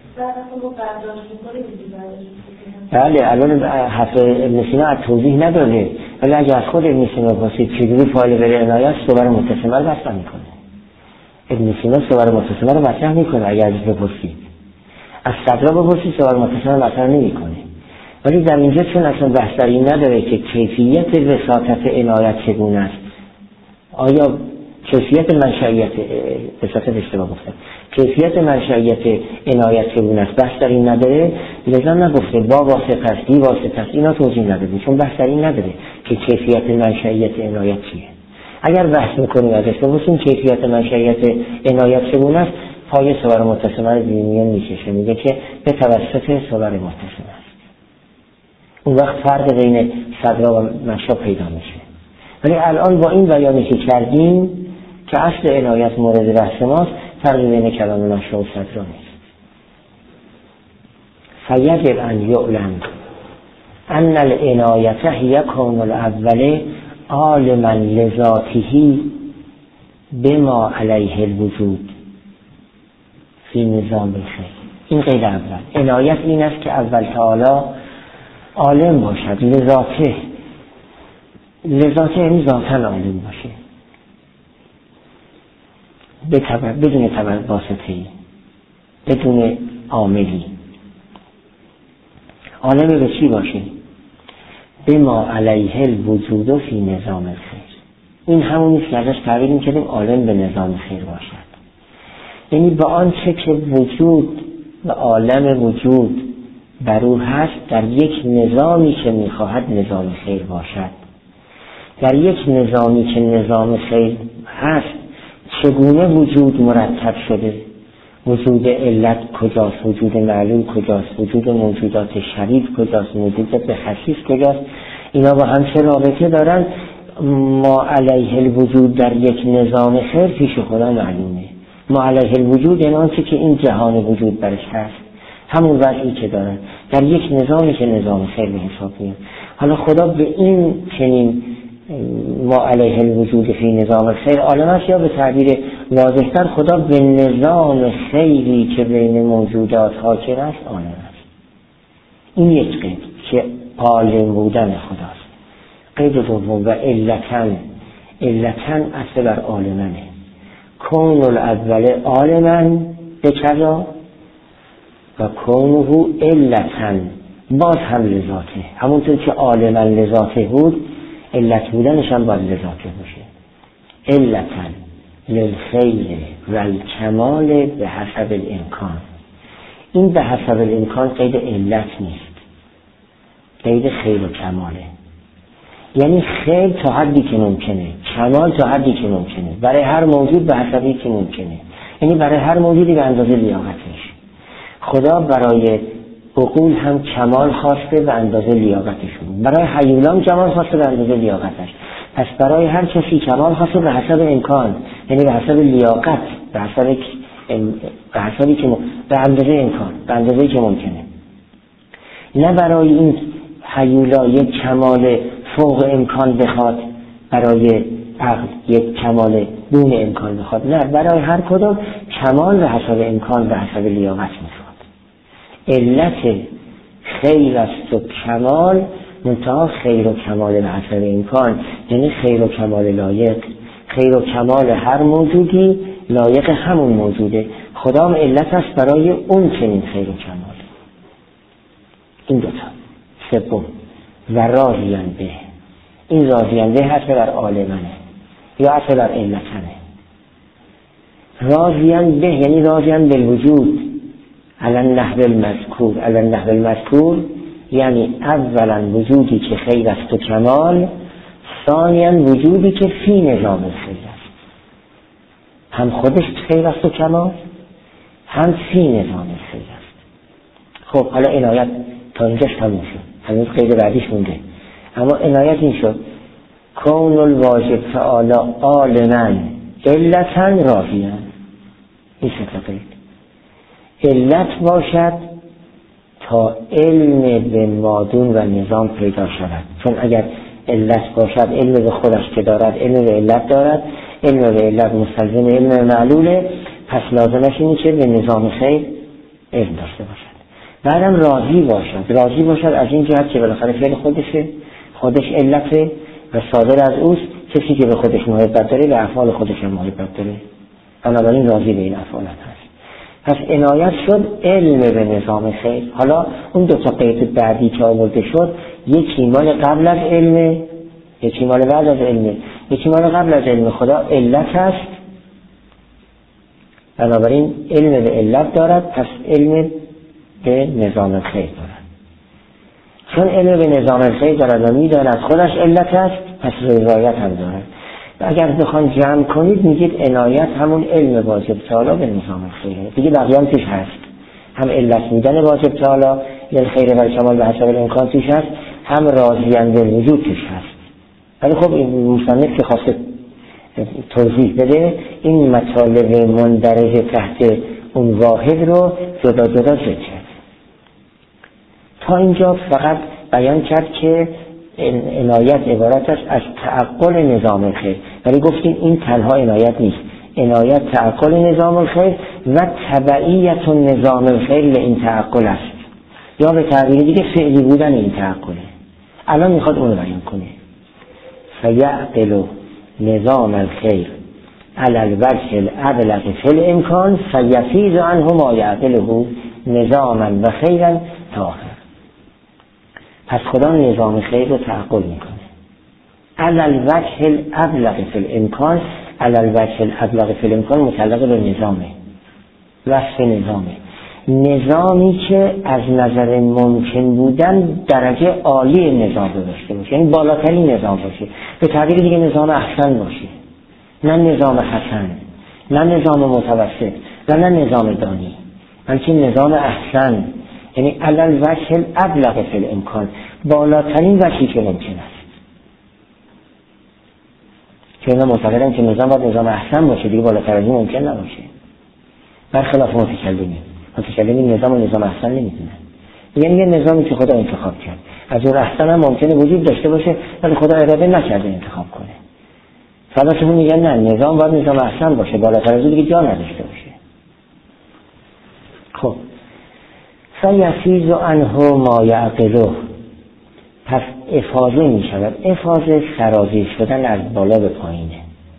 بله الان حرف ابن سینا از توضیح نداره، ولی اگه از خود ابن سینا بپرسید چجوری فاعل بالعنایه صور متصمه رو مطرح میکنه. ابن سینا صور متصمه رو مطرح میکنه. اگه ازش بپرسید از صدر بپرسید صور متصمه رو مطرح نمیکنه. ولی در اینجا چون اصلا بحث در این نداره که کیفیت وساطت عنایت چگونه است، آیا کیفیت منشأیت وساطت اشتباه گفتم، کیفیت منشأیت عنایت چگونه است، بحث در این نداره. لذا نگفته با واسطه است بی واسطه است، اینا توضیح نداره چون بحث در این نداره که کیفیت منشأیت عنایت چیه. اگر بحث میکنیم ازش بپرسیم کیفیت منشأیت عنایت چگونه است، پای صور متصمه رو میان میکشه، میگه که به توسط صور متصمه است. اون وقت فرق بین صدرا و مشا پیدا میشه. ولی الان با این بیانی که کردیم که اصل عنایت مورد بحث ماست، فرق بین کلام مشا و صدرا نیست. فیجب ان یعلم ان العنایت هی کون الاول عالما لذاته بما علیه الوجود فی نظام الخیر. این قید اول. عنایت این است که اول تعالی عالم باشد لذاته یعنی ذاتاً عالم باشه بدون واسطه‌ای، بدون عاملی. عالم به چی باشه؟ بما علیه الوجود فی نظام الخیر. این همونیست که ازش تعبیر می‌کردیم عالم به نظام خیر باشد، یعنی با آنچه که وجود و عالم وجود بر او هست در یک نظامی که میخواهد نظام خیر باشد. در یک نظامی که نظام خیر هست چگونه وجود مرتب شده؟ وجود علت کجاست؟ وجود معلول کجاست؟ وجود موجودات شریف کجاست؟ موجودات خصیص کجاست؟ اینا با هم چه رابطه دارن؟ ما علیه الوجود در یک نظام خیر پیش خدا معلومه. ما علیه الوجود یعنی آنچه که این جهان وجود برش هست، همون وضعی که دارن در یک نظامی که نظام خیر به حساب میاد. حالا خدا به این چنین ما علیه الوجود فی نظام خیر عالم است، یا به تعبیر واضح‌تر خدا به نظام خیری که بین موجودات حاکم است عالم است. این یک قید که عالم بودن خداست. قید دوم و علتن اصل بر عالمنه. کون الاول عالمن به کذا و کونه علتن باز هم لذاته. همونطور که عالمن لذاته بود علت بودنش هم باید لذاته باشه. علتن للخیر و الکمال به حسب الامکان. این به حسب الامکان قید علت نیست، قید خیر و کماله. یعنی خیر تا حدی که ممکنه، کمال تا حدی که ممکنه، برای هر موجود به حسبی که ممکنه. یعنی برای هر موجودی به اندازه لیاقتش. خدا برای عقول هم کمال خواسته به اندازه لیاقتشون، برای حیولان کمال خواسته به اندازه لیاقتش. پس برای هر کسی کمال خواسته به حسب امکان، یعنی به حسب لیاقت، به حسبی که به اندازه امکان، به اندازه‌ای که ممکنه. نه برای این حیولا یک کمال فوق امکان بخواد، برای عقل یک کمال دون امکان بخواد. نه، برای هر کدوم کمال به حسب امکان، به حسب لیاقت میخواد. علت خیر است و کمال، منتها خیر و کمال به حسب امکان، یعنی خیر و کمال لایق. خیر و کمال هر موجودی لایق همون موجوده. خدا هم علت است برای اون چنین خیر و کمال. این دوتا. سوم و راضیان به. این راضیان به حسب بر عالمنه یا حسب بر علتنه. راضیان به یعنی راضیان بالوجود علی النحو المذکور. علی النحو المذکور یعنی اولا وجودی که خیر است و کمال، ثانیا وجودی که فی نظام خیر است. هم خودش خیر است و کمال، هم فی نظام خیر است. خب حالا عنایت تا اینجاش تموم شد، هنوز قید بعدیش مونده. اما عنایت این شد کون الواجب تعالی عالما علتا راضیا. این سه قید. علت باشد تا علم به مادون و نظام پیدا شود. چون اگر علت باشد علم به خودش که دارد، علم به علت دارد، علم به علت مستلزم علم معلوله، پس لازمش اینه که به نظام خیر علم داشته باشد. بعدم راضی باشد از این جهت که بالاخره فعل خودش علته و صادر از اوست. کسی که به خودش محبت داره به افعال خودش هم محبت داره، بنابراین راضی به این افعال هست. پس عنایت شد علم به نظام خیر. حالا اون دو تا قید بعدی که آورده شد، یکی مال قبل از علم، یکی مال بعد از علم. یکی مال قبل از علم خدا علت هست، بنابراین علم به علت دارد، پس علم به نظام خیر دارد. چون علم به نظام خیر دارد و می‌داند خودش علت است، پس رضایت هم دارد. و اگر بخوان جمع کنید میگید عنایت همون علم واجب تعالی به نظام خیره. دیگه بقیه هم توش هست، هم علت بودن واجب تعالی یعنی خیر و کمال به حسب امکان توش هست، هم راضیان بالوجود توش هست. ولی خب این مصنف که خواسته توضیح بده این مطالب مندرج تحت اون واحد رو جدا ذکر کرد. تا اینجا فقط بیان کرد که عنایت عبارت است از تعقل نظام خیر، ولی گفتیم این تنها عنایت نیست. عنایت تعقل نظام خیر و تبعیت نظام خیر لین تعقل است، یا به تعبیر دیگه فعلی بودن این تعقله. الان میخواد اونو بیان کنه. فیعقل نظام الخیر علی الوجه الابلغ فی الامکان فیفیض عنه ما یعقله نظاما و خیرا طاهر. پس خدا نظام خیر رو تعقل میکنه علی الوجه الابلغ فی الامکان. علی الوجه الابلغ فی الامکان متعلق به نظامه، وصف نظامه. نظامی که از نظر ممکن بودن درجه عالی نظام داشته باشه، یعنی بالاترین نظام باشه، به تعبیر دیگه نظام احسن باشه، نه نظام حسن، نه نظام متوسط و نه نظام دانی، بلکه نظام احسن، یعنی علل وجه الابلغ فی الامکان، بالاترین وجهی که ممکن است. که اینا معتقدن که نظام باید نظام احسن باشه، دیگه بالاتر از این ممکن نباشه. برخلاف متکلمین نظام و نظام احسن نمیدونن، یعنی یه نظامی که خدا انتخاب کرد از اون احسن هم ممکنه وجود داشته باشه ولی خدا اراده نکرده انتخاب کنه. فلاسفه میگن نه، نظام باید نظام احسن باشه، بالاتر از اون دیگه جا نداشته باشه. خب فیفیض عنه ما یعقله، پس افاضه می شود. افاضه سرازیر شدن از بالا به پایینه،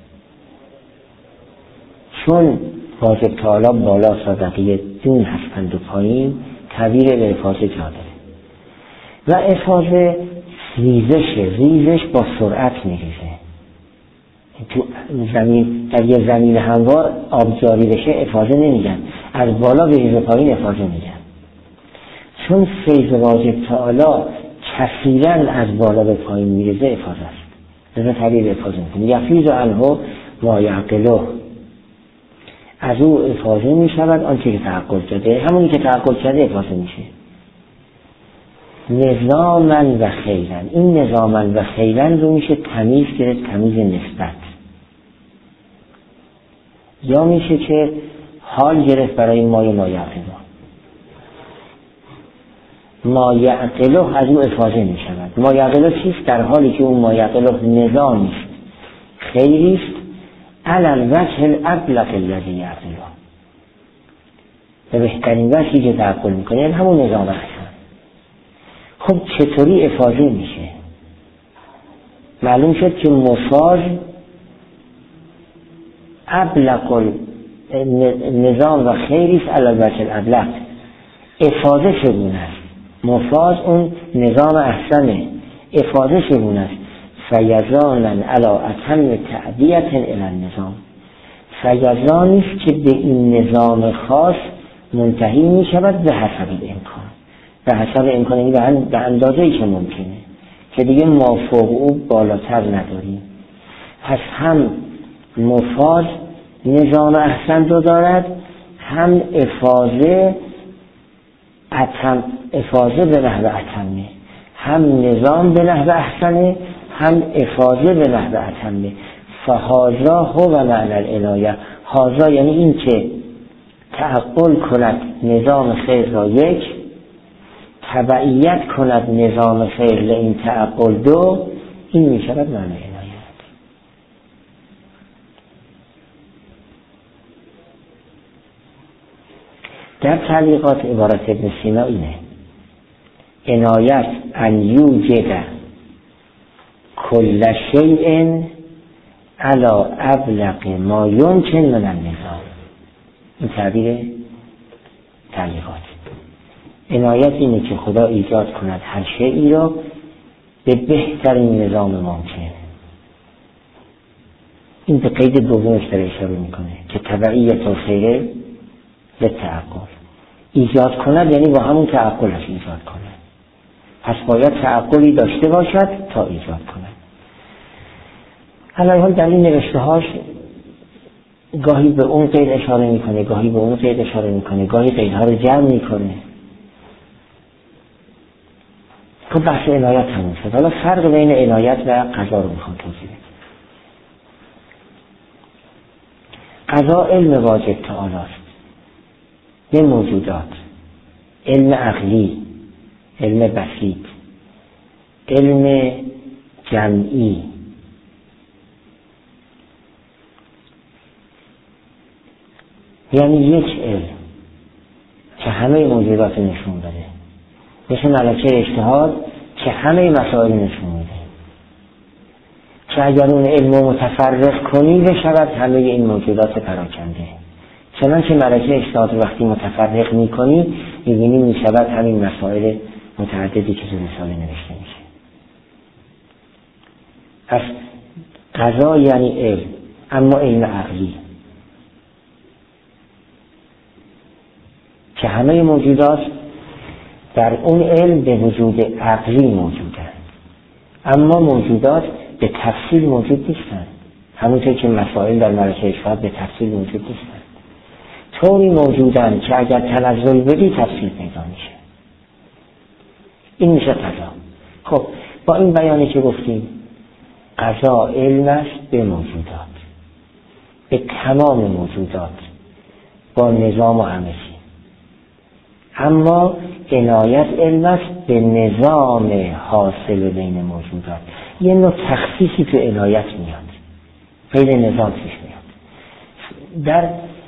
چون واجب تعالی بالا صدقیه دون هستند و پایین، تغییر به افاضه جا داره. و افاضه ریزش با سرعت می ریزه. تو زمین، در یه زمین هموار آب جاری بشه افاضه نمیگن، از بالا به ریزه پایین افاضه میگن. چون فیض واجب تعالی کثیراً از بالا به پایین میریزه افاضه است. لذا تعبیر افاضه میکنه یفیض عنه ما یعقله، از او افاضه میشود آنچه که تعقل کرده، همونی که تعقل کرده افاضه میشه. نظاماً و خیراً، این نظاماً و خیراً رو میشه تمیز گرفت، تمیز نسبت، یا میشه که حال گرفت برای ما یعقله. ما یعقله از او افاضه می شود. ما یعقله چیست؟ در حالی که اون ما یعقله نظامی است، خیری است، علل وجه الابلغ الذی یعقله، به بهترین وجهی که تعقل میکنه، یعنی همون نظام احسن. خب چطوری افاضه میشه؟ معلوم شد که مفاض ابلغ نظام و خیری است علل وجه الابلغ، افاضه چگونه است؟ مفاض اون نظام احسنه، افاضه چگونه است؟ فیضانا علی اتم تعدیت الی النظام، فیضانی است که به این نظام خاص منتهی می شود به حسب امکان، به حسب امکان، یعنی به اندازه‌ای که ممکنه، که دیگه ما فوق او بالاتر نداریم. پس هم مفاض نظام احسن رو دارد، هم افاضه به نحو اتمه، هم نظام به نحو احسنه، هم افاضه به نحو اتمه. فهذا هو معنی العنایه، هذا یعنی این که تعقل کند نظام خیر را یک، تبعیت کند نظام خیر لئین تعقل دو، این می شود معنی عنایت. در تعلیقات عبارت ابن سینا اینه: عنایت ان یوجد کل شیء علی ابلغ ما یمکن من النظام. این تعبیر تعلیقات. عنایت اینه که خدا ایجاد کند هر شیئی را به بهترین نظام ممکن. این به قید دومش داره اشاره میکنه که تبعیت الخیر به تعقل، ایجاد کند یعنی با همون تعقلش ایجاد کند. پس باید تعقلی داشته باشد تا ایجاد کند. علی حال در این نوشته‌هاش گاهی به اون قید اشاره میکنه، گاهی به اون قید اشاره میکنه، گاهی قیدها رو جمع میکنه. خب بحث عنایت همون شد. حالا فرق بین عنایت و قضا رو میخوام توضیح بدم. قضا علم واجب تعالی است به موجودات، علم عقلی، علم بسیط، علم جمعی. یعنی یک علم که همه موجودات نشون بده، مثل ملکه اجتهاد که همه مسائل نشون میده، که اگر اون علم رو متفرق کنی بشود همه این موجودات پراکنده. چنانچه ملکه اجتهاد وقتی متفرق میکنی میبینی میشود همین مسائل متعددی که تو رساله نوشته میشه. پس قضا یعنی علم، اما علم عقلی که همه موجودات در اون علم به وجود عقلی موجودند، اما موجودات به تفصیل موجود نیستند، همونطور که مسائل در ملکه اشهاد به تفصیل موجود نیستند. طوری موجودند که اگر تنزل بدی تفصیل پیدا میشه. این میشه قضا. خب با این بیانی که گفتیم قضا علم است به موجودات، به تمام موجودات با نظام و همه چیز، اما عنایت علم است به نظام حاصل بین موجودات. یه نوع تخصیصی تو عنایت میاد، غیر نظام پیش میاد. در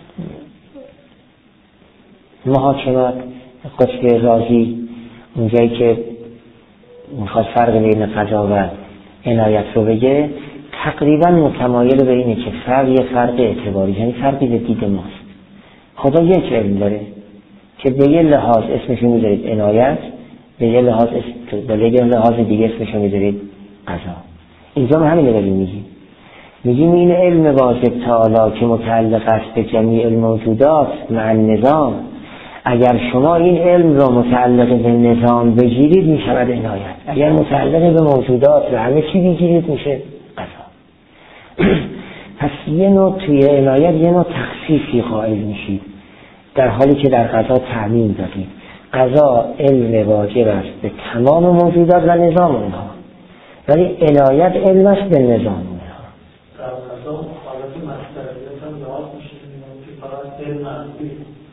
محاکمات قطب رازی اونجایی که میخواد فرق بین قضا و عنایت رو بگه، تقریبا متمایل به اینه که فرق فرق اعتباری، یعنی فرقی به دید ماست. خدا یک علم داره که به یه لحاظ اسمشو میذارید عنایت، به یه لحاظ دیگه اسمشو میذارید قضا. اینجا ما همین رو میگیم این علم واجب تعالی که متعلق است به جمیع الموجودات مع النظام، اگر شما این علم رو متعلق به نظام بگیرید میشود عنایت، اگر متعلق به موجودات و همه چی بگیرید میشه قضا. پس یه نوع توی عنایت یه نوع تخصیصی قائل میشید، در حالی که در قضا تعمیم دادید. قضا علم واجب است به تمام موجودات و نظام اونها، ولی عنایت علم است به نظام اونها. در قضا حالت مصدریت هم لحاظ میشه که فقط علم است.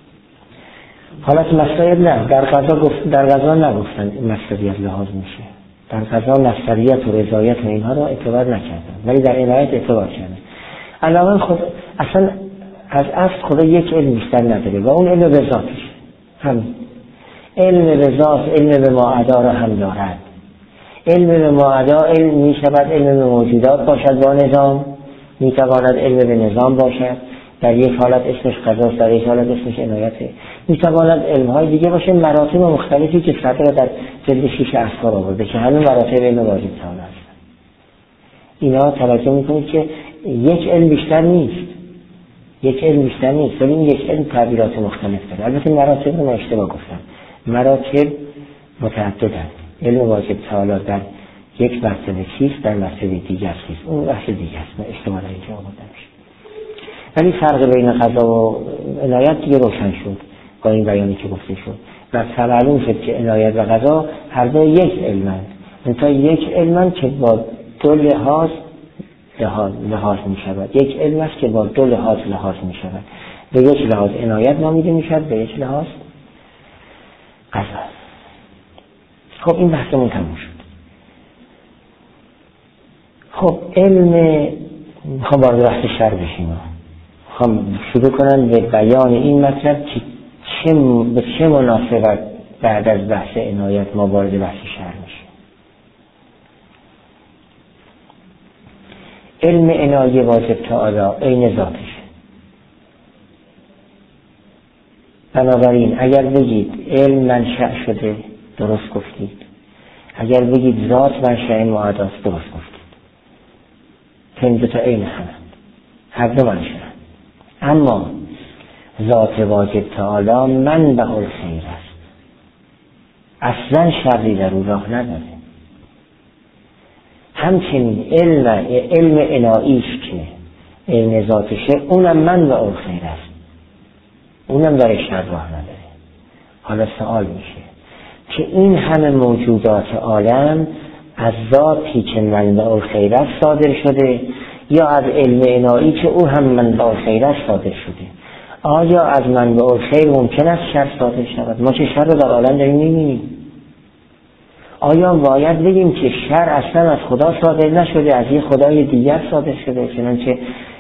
حالت مصدریت نه، در قضا نگفتن مصدریت لحاظ میشه. در قضا مصدریت و رضایت و اینها رو اعتبار نکردن، ولی در عنایت اعتبار کردن. علاوه خود اصلا از اصل خدا یک علم بیشتر نداره و اون علم به ذاتش، همین علم به ذات، علم به ماعدا را هم دارد. علم به ماعدا علم می شود علم به موجودات باشد با نظام، می تواند علم به نظام باشد، در یک حالت اسمش قضاست، در یک حالت اسمش عنایته. می تواند علم‌های دیگه باشه، مراتب مختلفی که صدر در جلد 6 اسرار آورده که همین مراتب علم واجب تعالی است. اینا توجه میکنید که یک علم بیشتر نیست، ولی این یک علم تعبیرات مختلف داره. البته مراتب رو اشتباه گفتم، مراتب متعددند. علم واجب تعالی در یک مرتبه چیست، در مرتبه دیگر چیست، اون بحث دیگه است، اشتباه در اینجا آورده میشه. ولی فرق بین قضا و عنایت دیگه روشن شد با این بیانی که گفته شد و معلوم شد که عنایت و قضا هر دو یک علمند، منتها یک علمند که با دو لحاظ می شود. یک علم است که با دو لحاظ می شود. به یک لحاظ عنایت نامیده می شود، به یک لحاظ قضا. خب این بحثمون تموم شد. خب علم میخوام وارد بحث شرع بشیم، میخوام شروع کنم به بیان این مطلب که به چه مناسبت بعد از بحث عنایت ما وارد بحث شرع میشیم. علم عنایه واجب تعالی عین ذاتش. بنابراین اگر بگید علم منشأ شده درست گفتید، اگر بگید ذات منشأ معاداست درست گفتید. این دو تا عین همند، هر دو منشأ. اما ذات واجب تعالی منبع الخیر است، اصلا شری در او راه نداره. همچنین علم عناییش که علم ذاتشه اونم منبع الخیر است، اونم در شر راه نداره. حالا سوال میشه که این همه موجودات عالم از ذاتی که منبع الخیر است صادر شده یا از علم عنایی که او هم منبع الخیر است صادر شده؟ آیا از منبع الخیر ممکن است شر صادر شود؟ ما چه شر رو در عالم داریم می‌بینیم. آیا باید بگیم که شر اصلا از خدا صادر نشده، از یه خدای دیگر صادر شده، چنانچه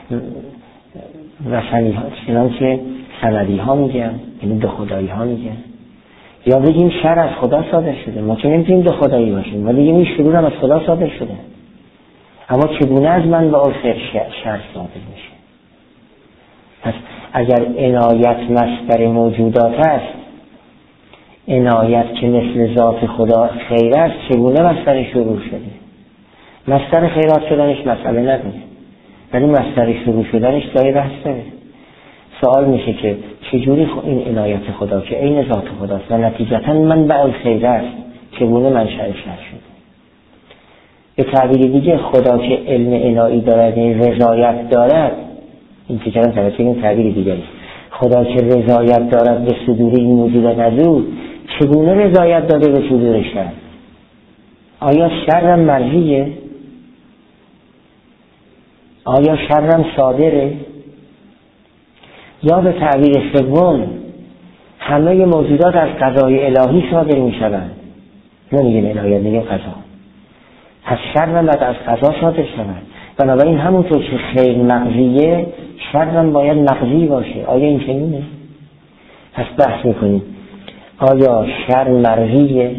سندی ها میگن، یعنی دو خدایی ها میگن؟ یا بگیم شر از خدا صادر شده؟ ما که نمیتونیم دو خدایی باشیم، ولی بگیم این شرور هم از خدا صادر شده. اما چگونه از منبع الخیر شر صادر میشه؟ پس اگر عنایت مصدر موجودات است، عنایت که مثل ذات خدا خیر است، چگونه مصدر شروع شده؟ مصدر خیرات شدنش مسئله نداره، ولی مصدر شروع شدنش جای بحث داره. سوال میشه که چجوری این عنایت خدا که عین ذات خداست و نتیجتا منبع الخیر است چگونه منشأ شر شده؟ به تعبیر دیگه خدا که علم عنایی دارد، رضایت دارد، این که کردم توسط این تعبیر دیگری، خدا که رضایت دارد به صدور این موجودات از او، چگونه رضایت داده به صدور شر؟ آیا شرم مرجیه؟ آیا شرم صادره؟ یا به تعبیر سوم همه موجودات از قضای الهی صادر می شوند؟ نمیگیم عنایت، میگیم قضا. پس شرم باید از قضا صادر شود. بنابراین همونطور که خیر مقضیه، شرم باید مقضی باشه. آیا این چنینه؟ پس بحث میکنیم آیا شر مرضیه؟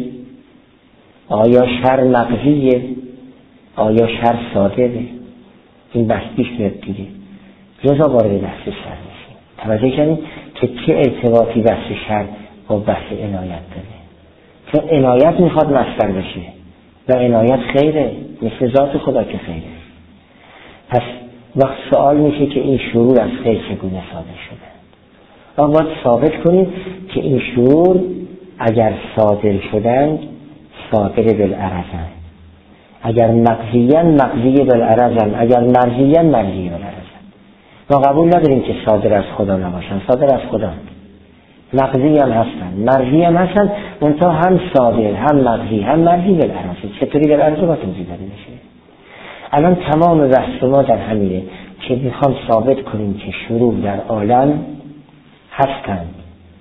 آیا شر مقضیه؟ آیا شر صادره؟ این بحث پیش میاد دیگه. لذا وارد بحث شر میشیم. توجه کنید که چه ارتباطی بحث شر با بحث عنایت داره. چون عنایت میخواد مصدر بشه و عنایت خیره، مثل ذات خدا که خیره. پس وقت سوال میشه که این شرور از خیر چگونه صادر شده؟ و باید ثابت کنید که این شرور اگر صادر شدند صادر بالعرضن، اگر مقضیان مقضی بالعرضن، اگر مرضیان مرضی بالعرضن. ما قبول نداریم که صادر از خدا نباشن، صادر از خدا، مقضی هم هستن، مرضی هم هستن، منتها هم صادر هم مقضی هم مرضی بالعرضن. چطوری بالعرضن با توضیح داده میشه؟ الان تمام بحث ما در همینه که میخوام ثابت کنیم که شرور در عالم هستند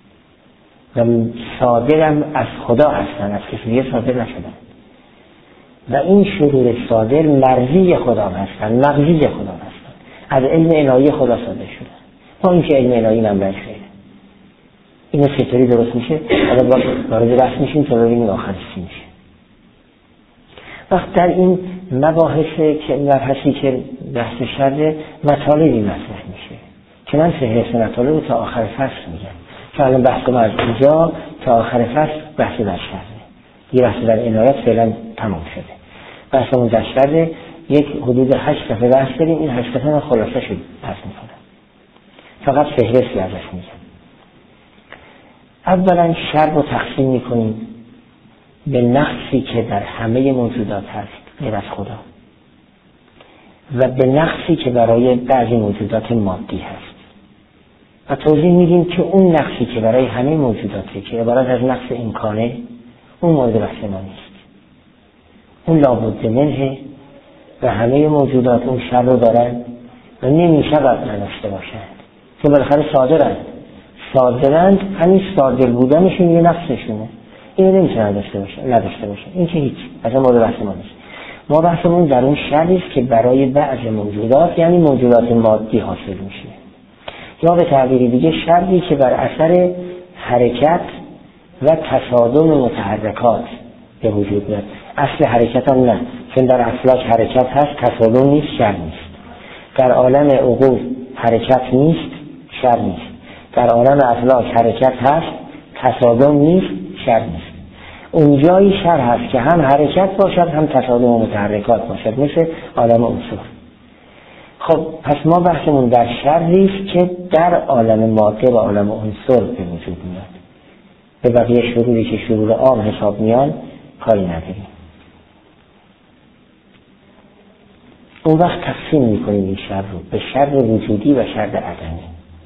و صادرم از خدا هستند، از کسی دیگه صادر نشدند و این شرور صادر مرضی خدا هستند، مقضی خدا هستند، از علم الهی خدا صادر شدند. ما این که علم الهی منبع خیره. اینو چطوری درست میشه؟ حالا وارد بحث میشیم تا ببینیم آخرش چی میشه. وقت در این مباحث که مبحثی که بحث شر مطالبی مطرح میشه که من فهرست مطالب تا آخر فصل میگم، که الان بحث ما از اینجا تا آخر فصل بحث در شره. یه بحث در عنایت فعلا تمام شده. بحثمون در شره یک حدود 8 صفحه بحث داریم. این 8 صفحه من خلاصه شد بحث میکنم، فقط فهرستی ازش میگم. اولا شر رو تقسیم میکنیم به نقصی که در همه موجودات هست غیر از خدا و به نقصی که برای بعضی موجودات مادی هست و توضیح میدیم که اون نقصی که برای همه موجوداتی که عبارت از نقص امکانه، اون مورد بحث ما نیست. اون لابد منه و همه موجودات اون شر رو دارن و نمیشود نداشته باشند، چون بالاخره صادرند، همین صادر بودنشون یه نقصشونه، اینو نمیشه نداشته باشه. این که هیچ، اصلا مورد بحث ما نیست. ما بحثمون در اون شری است که برای بعض موجودات، یعنی موجودات مادی حاصل میشه، یا به تعبیر دیگه شری که بر اثر حرکت و تصادم متحرکات به وجود میاد. اصل حرکت هم نه، چون در افلاک حرکت هست، تصادم نیست، شر نیست. در عالم عقول حرکت نیست، شر نیست. در عالم افلاک حرکت هست، تصادم نیست، شر نیست. اونجایی شر هست که هم حرکت باشد هم تصادم و متحرکات باشد، مثل عالم عنصر. خب پس ما بحثمون در شری است که در عالم ماده و عالم عنصر به وجود میاد. به بقیه شروری که شرور عام حساب میان کاری نداریم. اون وقت تقسیم میکنیم این شر رو به شر وجودی و شر عدمی.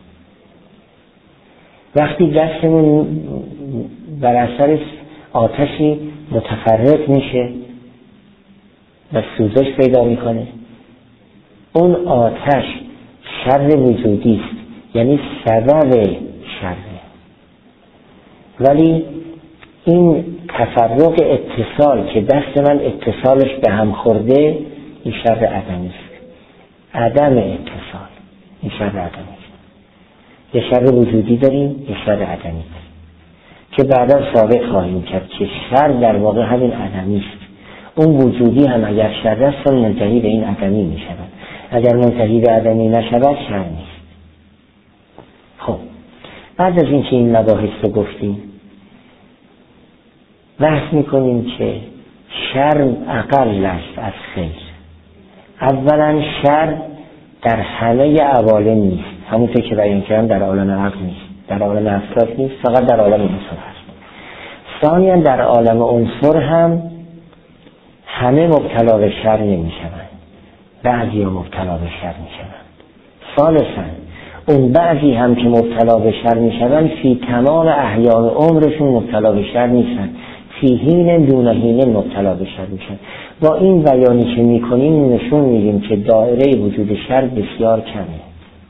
وقتی دستمون بر اثر آتشی متفرق میشه و سوزش پیدا میکنه، اون آتش شر وجودی است، یعنی سبب شره، ولی این تفرق اتصال که دست من اتصالش به هم خورده، این شر عدمی است. عدم اتصال این شر عدمی است. یه شر وجودی داریم، یه شر عدمی داریم که بعدا ثابت خواهیم کرد که شر در واقع همین عدمی است. اون وجودی هم اگر شر است منتهی به این عدمی می شود، اگر منتهی به عدمی نشود شر نیست. خب بعد از اینکه این مباحث رو گفتیم، بحث میکنیم که شر اقل است از خیر. اولا شر در همه عوالم نیست، همونطور که بیان کردم در عالم عقل نیست، در عالم افلاک نیست، فقط در عالم عنصر هست. ثانیاً در عالم عنصر هم همه مبتلا به شر نمی شوند، بعضی ها مبتلا به شر می شوند. ثالثاً اون بعضی هم که مبتلا به شر می شوند فی تمام احیان عمرشون مبتلا به شر نیستن، فی حین دون حین مبتلا به شر میشن. با این بیانی که میکنیم نشون میدیم که دایره وجود شر بسیار کمه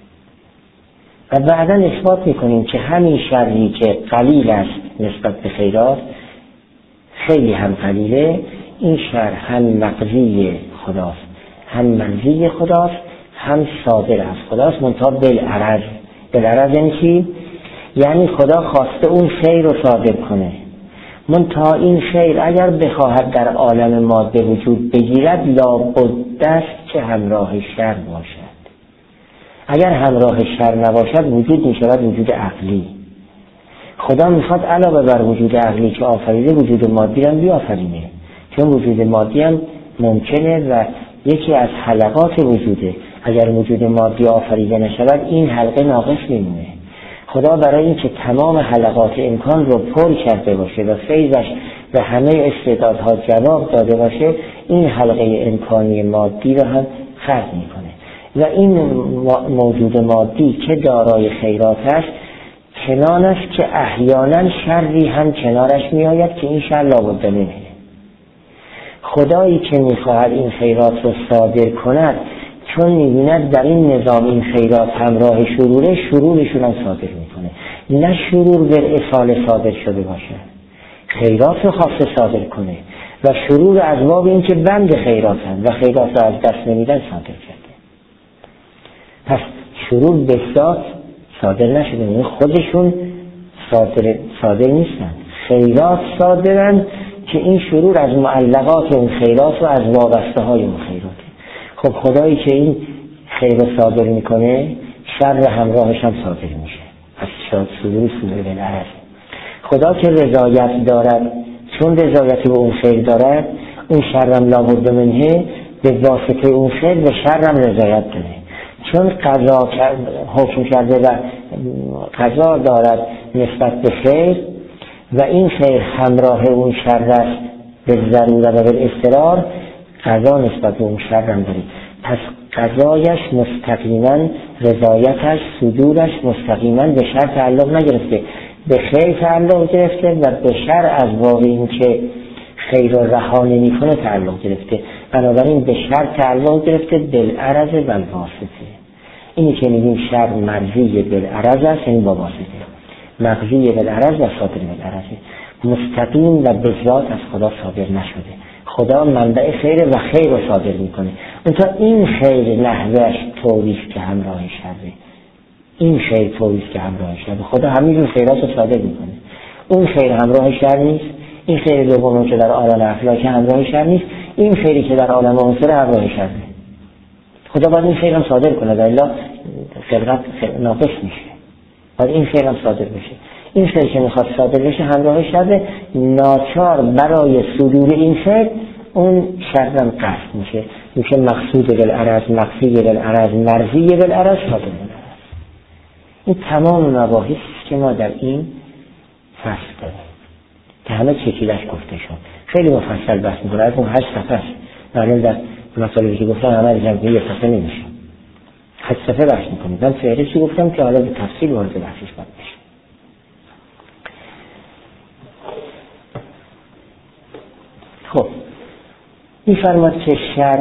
و بعدا اثبات میکنیم که همین شری که قلیل است نسبت به خیرات، خیلی هم قلیله، این شر هم مقضی خداست، هم منزی خداست، هم صادر از خداست، منتها بالعرض. بالعرض یعنی چی؟ یعنی خدا خواسته اون خیر رو صادر کنه، منتها این خیر اگر بخواهد در عالم ماده وجود بگیرد لابد است که همراه شر باشد. اگر همراه شر نباشد وجود می شود وجود عقلی. خدا میخواد علاوه بر وجود عقلی که آفریده وجود مادی هم بیافرینه، چون وجود مادی هم ممکنه و یکی از حلقات وجوده. اگر وجود مادی آفریده نشود این حلقه ناقص میمونه. خدا برای اینکه تمام حلقات امکان رو پر کرده باشه و فیضش و همه استعدادها جواب داده باشه، این حلقه امکانی مادی رو هم خلق میکنه و این موجود مادی که دارای خیرات است چنان است که احیانا شری هم کنارش میآید که این شر لابد منه. خدایی که میخواهد این خیرات رو صادر کند چون میبیند در این نظام این خیرات همراه شروره، شرورشون هم صادر میکنه. نه شرور بر اصال صادر شده باشه، خیرات رو خواسته صادر کنه و شرور از باب این که بند خیرات هم و خیرات رو از دست نمیدن صادر کرده. پس شرور به ذات صادر نشده، یعنی خودشون صادر نیستن، خیرات صادرن که این شرور از معلقات اون خیرات و از وابسته های اون خیراته. خب خدایی که این خیر صادر میکنه شر همراهش هم صادر میشه، پس صدور بالعرض. خدا که رضایت دارد، چون رضایت به اون خیر دارد، اون شرم لابد منه به واسطه اون خیر به شرم رضایت داره، چون قضا حکم کرده و قضا دارد نسبت به خیر و این خیر همراه اون شر است به ضرورت و به اضطرار، قضا نسبت به اون شر هم داره. پس قضایش مستقیما، رضایتش، صدورش مستقیما به شر تعلق نگرفته، به خیر تعلق گرفته و به شر از واقع این که خیر رو رها نمی کنه تعلق گرفته. بنابراین به شر تعلق گرفته بالعرض و الواسطه. اینی که میگیم شر مرضی بالعرض است، یعنی با واسطه، مقضی بالعرض و صادر بالعرض، مستقیم و به ذات از خدا صادر نشده. خدا منبع خیر و خیر رو صادر میکنه، منتها این خیر نحوهش طوریست که همراه شره، این خیر طوریست که همراه شره. خدا همین خیرات رو صادر میکنه، اون خیر همراه شر نیست. این خیر دومی که در عالم افلاک همراه شر نیست، این خیری که در عالم عنصر همراه شره. خدا باید این خیر هم صادر کنه، ولی خلقت ناقص میشه، باید این خیر هم صادر بشه. این خیر که میخواد صادر بشه همراه شر، ناچار برای صدور این خیر اون شرم قصد میشه مقصود بالعرض، مقصود بالعرض، مرضی بالعرض، صادر بالعرض. این تمام مباحث که ما در این فصل داریم که همه چکیلش گفته شد، خیلی مفصل بحث میکنه، از اون 8 صفحه است. معلوم در مسائلی که گفتم همه جمعی یه صفحه نمیشه، 8 صفحه بحث میکنیم. من فهرستی گفتم که حالا به تفصیل وارد بحثش باید بشه. خب می‌فرماد که شر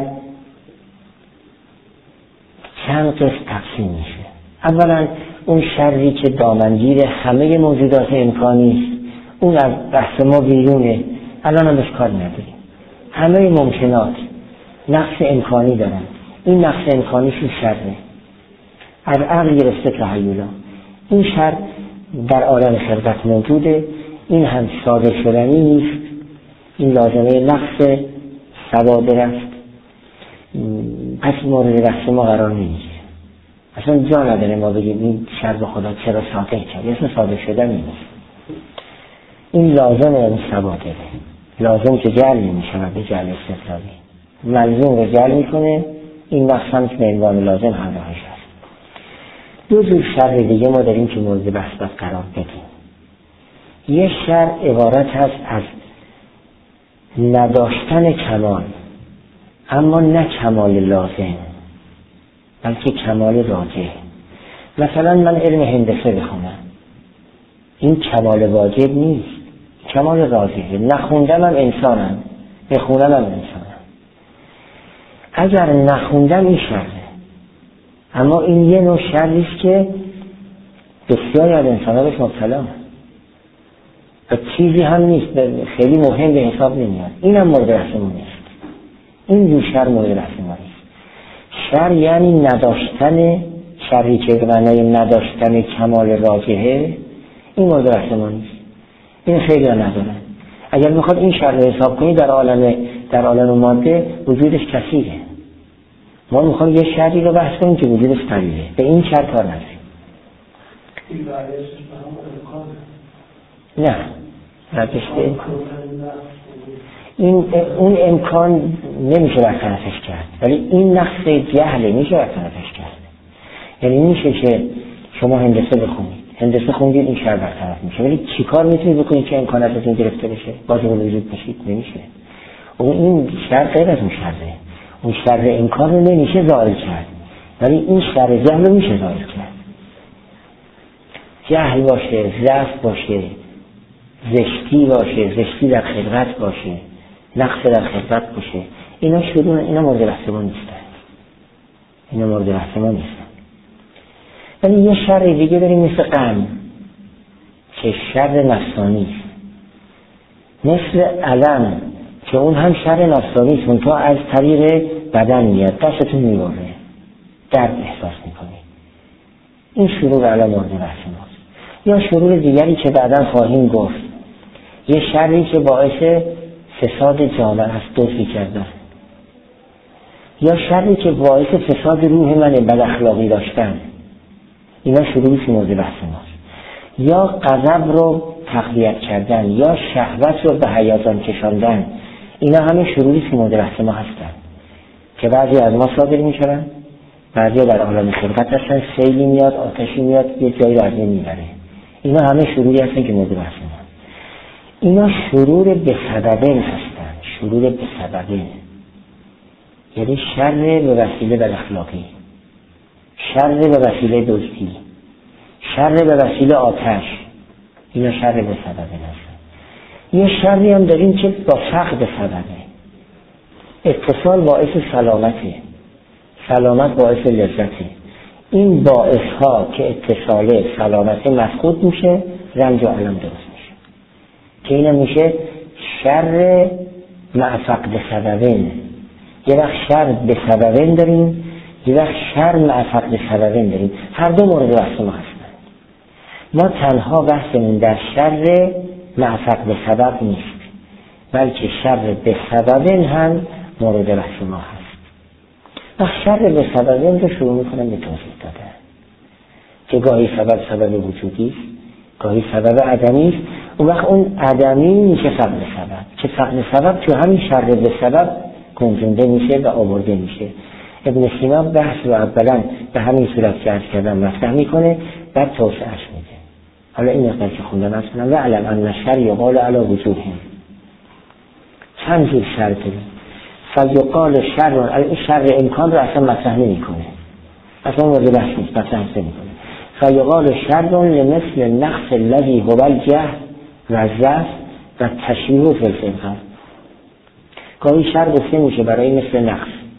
چند قسم تقسیم میشه. اولا اون شری که دامنگیر همه موجودات امکانی است، اون از بحث ما بیرونه، الان هم کار نداریم. همه ممکنات نقص امکانی دارن، این نقص امکانیشون شره، از عقل گرفته تحیلا. این شر در عالم خلقت موجوده، این هم صادر شدنی نیست، این لازمه نقص صوابر است، پس مورد بحث ما قرار نمیگیره. اصلا جا نداره ما بگیم این شر به خدا چرا صادر کرد، اصلا صادر شدنی نیست. این لازم اون صوابره، لازم که جعل نمیشه به جعل استقلالی، ملزوم رو جعل میکنه، این نقص هم به عنوان لازم همراهش هست. دو جور شر دیگه ما داریم که مورد بحث قرار بدیم. یه شر عبارت هست از نداشتن کمال، اما نه کمال لازم بلکه کمال راجع. مثلا من علم هندسه بخونم، این کمال واجب نیست، کمال راجعه. نخوندم هم انسانم، بخونم هم انسانم. اگر نخوندم این شره، اما این یه نوع شریست که بسیاری از انسان ها بهش مبتلا و چیزی هم نیست، خیلی مهم به حساب نمیاد. این هم مورد بحث ما نیست. این دو شر مورد بحث ما نیست. شر یعنی نداشتن، شری که به معنای نداشتن کمال راجحه، این مورد بحث ما نیست. این خیلی ها ندارن. اگر میخواد این شر رو حساب کنی در عالم ماده وجودش کثیره. ما میخوام یه شری رو بحث کنیم که وجودش قلیله. به این شر کار نداریم. نه ردشته اون امکان نمیشه برطرفش کرد، ولی این نقص جهله میشه برطرفش کرد. یعنی میشه که شما هندسه بخونید، هندسه خوندید، این شر برطرف میشه، ولی چیکار میتونید بکنید که امکاناتتون گرفته بشه؟ باز به وجود بشید؟ نمیشه. این شر غیر از اون شره. اون شر امکان رو نمیشه زائل کرد، ولی این شر جهل رو میشه زائل کرد. جهل باشه، ضعف باشه، زشتی باشه، زشتی در خلقت باشه، نقص در خلقت باشه، اینا مورد بحث ما نیستن. اینا مورد بحث ما نیستن. ولی یه شر دیگه داریم مثل غم که شر نفسانی است، مثل علم که اون هم شر نفسانی است، اون تو از طریق بدن میاد، دستتون میبره، درد احساس میکنی. این شرور علم مورد بحث ماست. یا شرور دیگری که بعداً خواهیم گفت، یه شری که باعث فساد جامعه است، دزدی کردن. یا شری که باعث فساد روح من، بد اخلاقی داشتن. اینا شروعی که مورد بحث ماست. یا غضب رو تقویت کردن، یا شهوت رو به هیجان کشاندن. اینا همه شروعی که مورد بحث ما هستن که بعضی از ما صادر میشن، بعضی در عالم خلقت هستن، سیلی میاد، آتشی میاد، یه جایی رو از این میبره. اینا همه شروعی هستن که مورد بحث ما. اینا شرور به سببین هستن. شرور به سببین یعنی شر به وسیله بد اخلاقی، شر به وسیله دزدی، شر به وسیله آتش. اینا شر به سببین هستن. یه شری هم داریم که با فقد سببه. اتصال باعث سلامته، سلامت باعث لذته. این باعث ها که اتصال سلامت مفقود میشه، رنج و علم درست میشه، که اینم میشه شر مع فقد سببین. یه وقت شر به سببین داریم، یه وقت شر مع فقد سببین داریم. هر دو مورد بحث ما هستن. ما تنها بحثمون در شر مع فقد سبب نیست، بلکه شر به سببین هم مورد بحث ما هست. و شر به سببین رو شروع میکنم به توضیح دادن که گاهی سبب وجودی است، گاهی سبب عدمی است. اون وقت اون عدمی میشه فقد سبب، که فقد سبب تو همین شر به سبب گنجونده میشه و آورده میشه. ابن سینا بحث رو اولا به همین صورت که عرض کردم مطرح میکنه، بعد توسعهش میده. حالا این مقدار که خوندم عرض کنم: و علم ان الشر یقال علی وجوههم. چند جور شر داریم. فیقال شر، این شر امکان رو اصلا مطرح نمیکنه، اصلا مورد بحث نیست، مطرح نمیکنه. فیقال شر لمثل نقص الذی هو الجهل و ضعف و تشویه فی الفقه. گاهی شر گفته میشه برای مثل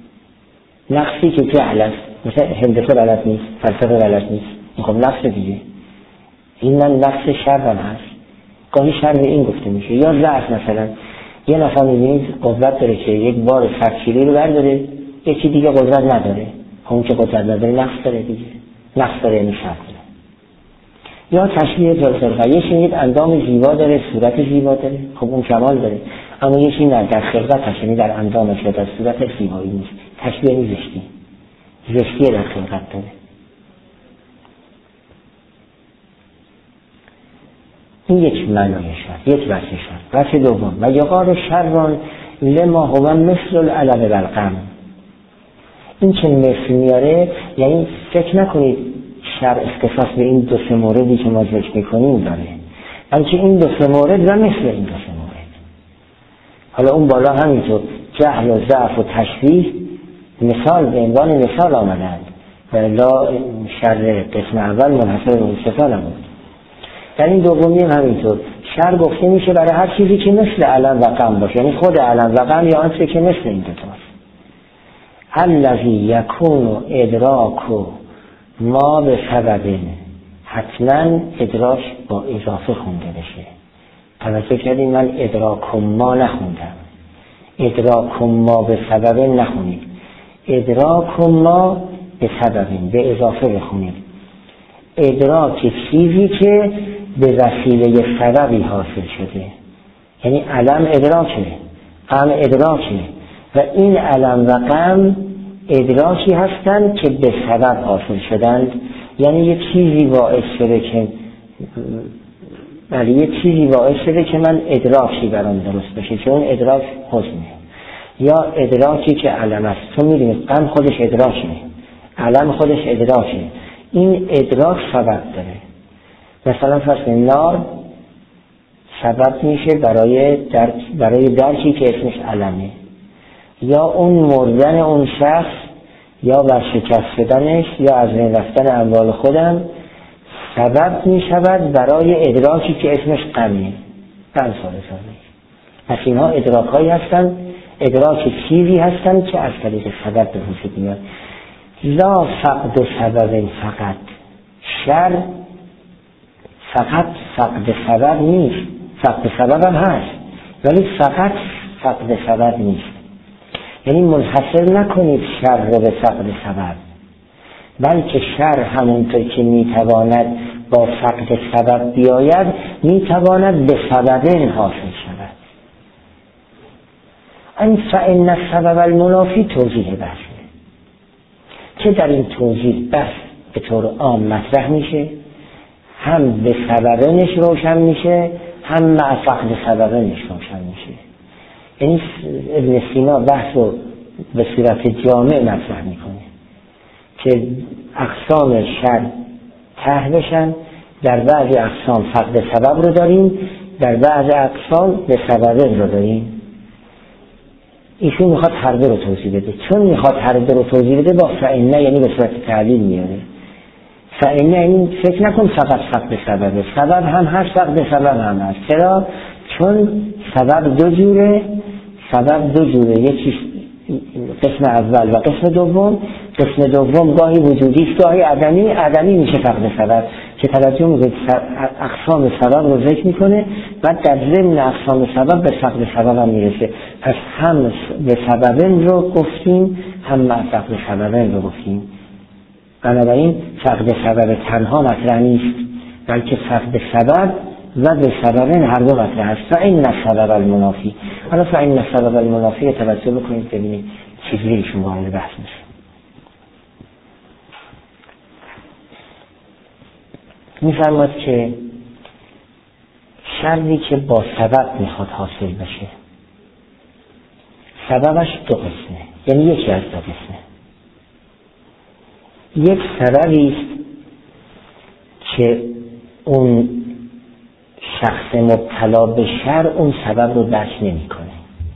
نقصی که جهل است، مثلا هندسه بلد نیست، فلسفه بلد نیست، میخوام نقص دیگه، این من نقص شر هم هست. گاهی شر به این گفته میشه. یا ضعف، مثلا یه نفر میبینید قدرت داره که یک بار 100 کیلو رو برداره، یکی دیگه قدرت نداره، اون که قدرت نداره نقص داره دیگه، نقص داره یعنی شر داره. یا تشبیه جلسه، یه شنید اندام زیبا داره، صورت زیبا داره، خب اون کمال داره، اما یه شنید در خلقت هست، در اندامش یا در صورت زیبایی نیست، تشبیه یعنی زشتی در خلقت داره. این یک معنای شر، یک وجه شر. وجه دوم: و یقال شر لما هو مثل العلم والغم. این که مثل میاره یعنی فکر نکنید شر اختصاص به این 2-3 موردی که ما ذکر میکنیم داره، بلکه این 2-3 مورد و مثل این 2-3 مورد. حالا اون بالا همینطور جهل و ضعف و تشبیه مثال به عنوان مثال آمدند و الا شر قسم اول منحصر به اون مثال بود. در این دومی هم همینطور شر گفته میشه برای هر چیزی که مثل علم و غم باشه، یعنی خود علم و غم یا آنچه که مثل این دوتاست. الذی یکون ادراک ما به سبب، حتما ادراک با اضافه خونده بشه. توجه کردیم من ادراک ما نخوندم، ادراک ما به سبب نخونید، ادراک ما به سبب به اضافه بخونید. ادراک چیزی که به وسیله سببی حاصل شده، یعنی علم ادراکه، غم ادراکه و این علم و غم ادراکی هستند که به سبب حاصل شدند. یعنی یه چیزی باعث شده که من ادراکی برام درست بشه، چون ادراک حزنه یا ادراکی که علم است. تو میدونید غم خودش ادراکه، علم خودش ادراکه، این ادراک سبب داره. مثلا فرض نار سبب میشه برای درکی که اسمش علمه، یا اون مردن اون شخص یا ورشکست شدنش یا از بین رفتن اموال خودم سبب میشود برای ادراکی که اسمش غمه. پس اینها ادراک هایی هستن، ادراک چیزی هستن که از طریق سبب به وجود میاد. لا فقد سبب فقط، شر فقط فقد سبب نیست، فقد سبب هم هست ولی فقط فقد سبب نیست. یعنی منحصر نکنید شر رو به فقد سبب، بلکه شر همونطور که میتواند با فقد سبب بیاید میتواند به سبب حاصل شود. فإن السبب المنافی توضیح بحثه که در این توضیح بحث به طور عام مطرح میشه، هم به سببش روشن میشه هم مع فقد سببش روشن میشه. یعنی ابن سینا بحث رو به صورت جامع مطرح میکنه که اقسام شر طرح بشن. در بعضی اقسام فقد سبب رو داریم، در بعضی اقسام به سبب رو داریم. ایشون میخواد هر دو رو توضیح بده. چون میخواد هر دو رو توضیح بده با فإنه یعنی به صورت تعلیل میاره. فإنه یعنی فکر نکن فقط فقد سببه، سبب هم هست فقد سبب هم هست. چرا؟ چون سبب دو جوره، یکی قسم اول و قسم دوم. قسم دوم گاهی وجودی است گاهی عدمی میشه فقد سبب که توجه میکنید اقسام سبب رو ذکر میکنه و در ضمن اقسام سبب به فقد سبب هم میرسه. پس هم به سببن رو گفتیم هم مع فقد سببن رو گفتیم. بنابراین فقد سبب تنها مطرح نیست بلکه فقد سبب و به سببن هر دو مطرح است. فإن السبب المنافی. حالا فإن السبب المنافی توجه بکنید ببینید چیزی ایشون وارد بحث میشه. میفرماد که شری که با سبب میخواد حاصل بشه سببش دو قسمه، یعنی یکی از دو قسمه. یک سببی است که اون شخص مبتلا به شر اون سبب رو درک نمیکنه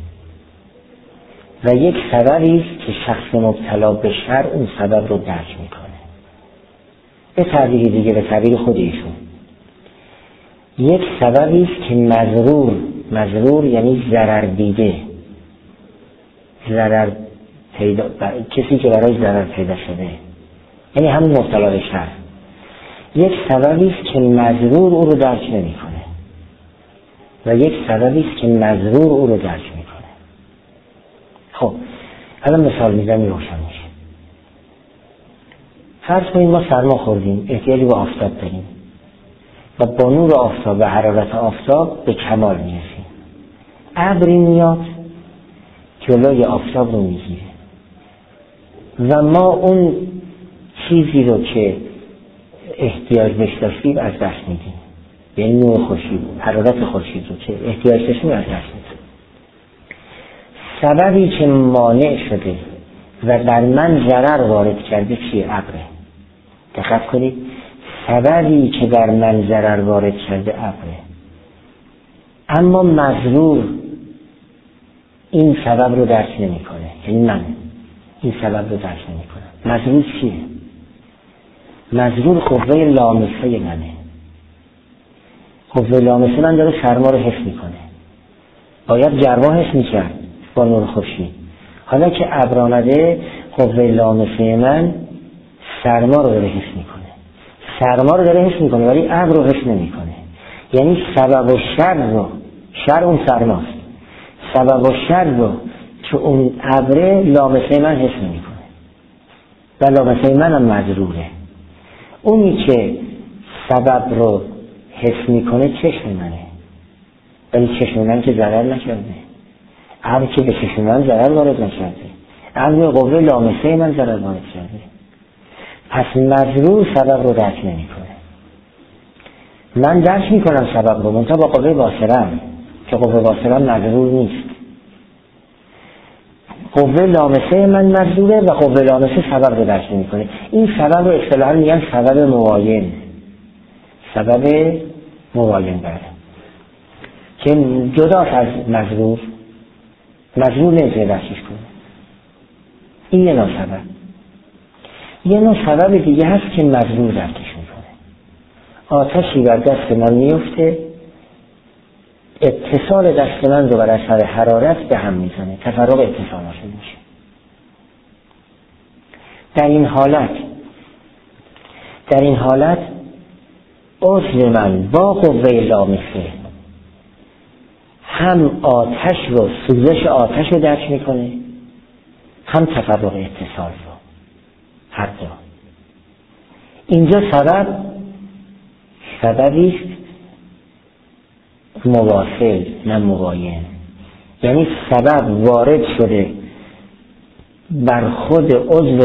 و یک سببی است که شخص مبتلا به شر اون سبب رو درک میکنه. به تعبیر دیگه، به تعبیر خود ایشون، یک سببی است که مضرور یعنی ضرر دیده، ضرر پیدا، کسی که برای ضرر پیدا شده، یعنی همون مبتلا به شر. یک سببی است که مضرور او رو درک نمیکنه و یک سببی است که مضرور او رو درک میکنه. خب الان مثال میزنم روشن میشه. فرض کنید ما سرما خوردیم، احتیاجی به آفتاب داریم و با نور آفتاب و حرارت آفتاب به کمال میرسیم. ابری میاد جلوی آفتاب رو میگیره و ما اون چیزی رو که احتیاج بهش داشتیم از دست میدیم، یعنی نور خورشید، حرارت خورشید رو که احتیاج داشتیم از دست میدیم. سببی که مانع شده و در من ضرر وارد کرده چیه؟ ابره. دقت کنید، سببی که بر من ضرر وارد کرده ابره، اما مضرور این سبب رو درک نمیکنه. یعنی من این سبب رو درک نمیکنم. مضرور چیه؟ مضرور قوه لامسه منه. قوه لامسه من داره سرما رو حس میکنه. باید گرما حس میکرد با نور خورشید. حالا که ابر آمده قوه لامسه من سرما رو داره حس میکنه. سرما رو داره حس میکنه ولی ابر رو حس نمیکنه. یعنی سبب و شر رو، شر اون سرماست، سبب و شر رو که اون ابر لامسه من حس نمیکنه و لامسه من هم مضروره. اونی که سبب رو حس میکنه چشم منه، ولی چشم من که ضرر نکرده. ابر که به چشم من ضرر وارد نکرده، ابر به قوه لامسه من ضرر وارد کرده. پس مضرور سبب رو درک نمیکنه. من درک میکنم سبب رو، منتها با قوه باصرم که قوه باصرم مضرور نیست. قوه لامسه من مضروره و قوه لامسه سبب رو درک نمیکنه. این سبب رو اصطلاحاً میگن سبب مواین. سبب مواین بره که جداست از مضرور. مضرور نمیتونه درکش کنه. این یه نوع سبب. یه نوع سبب دیگه هست که مضرور درکش میکنه. آتشی بر دست من میفته، اتصال دست من رو بر اثر حرارت به هم میزنه، تفرق اتصالات میشه. در این حالت عضو من با قوه لامسه هم آتش رو، سوزش آتش رو درک میکنه، هم تفرق اتصال رو. هر دو. اینجا سببی است مواصل نه مواین. یعنی سبب وارد شده بر خود عضو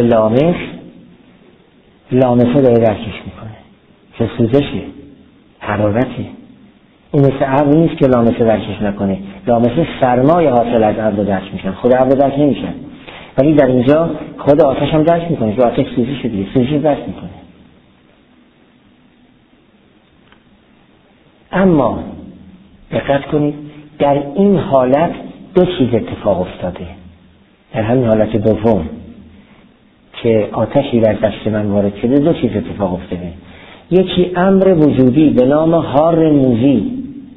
لامسه داره درکش میکنه که سوزشه، حرارته. این مثل ابر نیست که لامسه درکش نکنه. لامسه سرمای حاصل از ابر درک میشن، خود ابر درک نمیشن. ولی در اینجا خود آتش هم درک میکنه که آتش سوزش دیگه، سوزش درک میکنه. اما دقت کنید در این حالت دو چیز اتفاق افتاده. در همین حالت دوم که آتشی در دست من وارد شده دو چیز اتفاق افتاده. یکی امر وجودی به نام حار موزی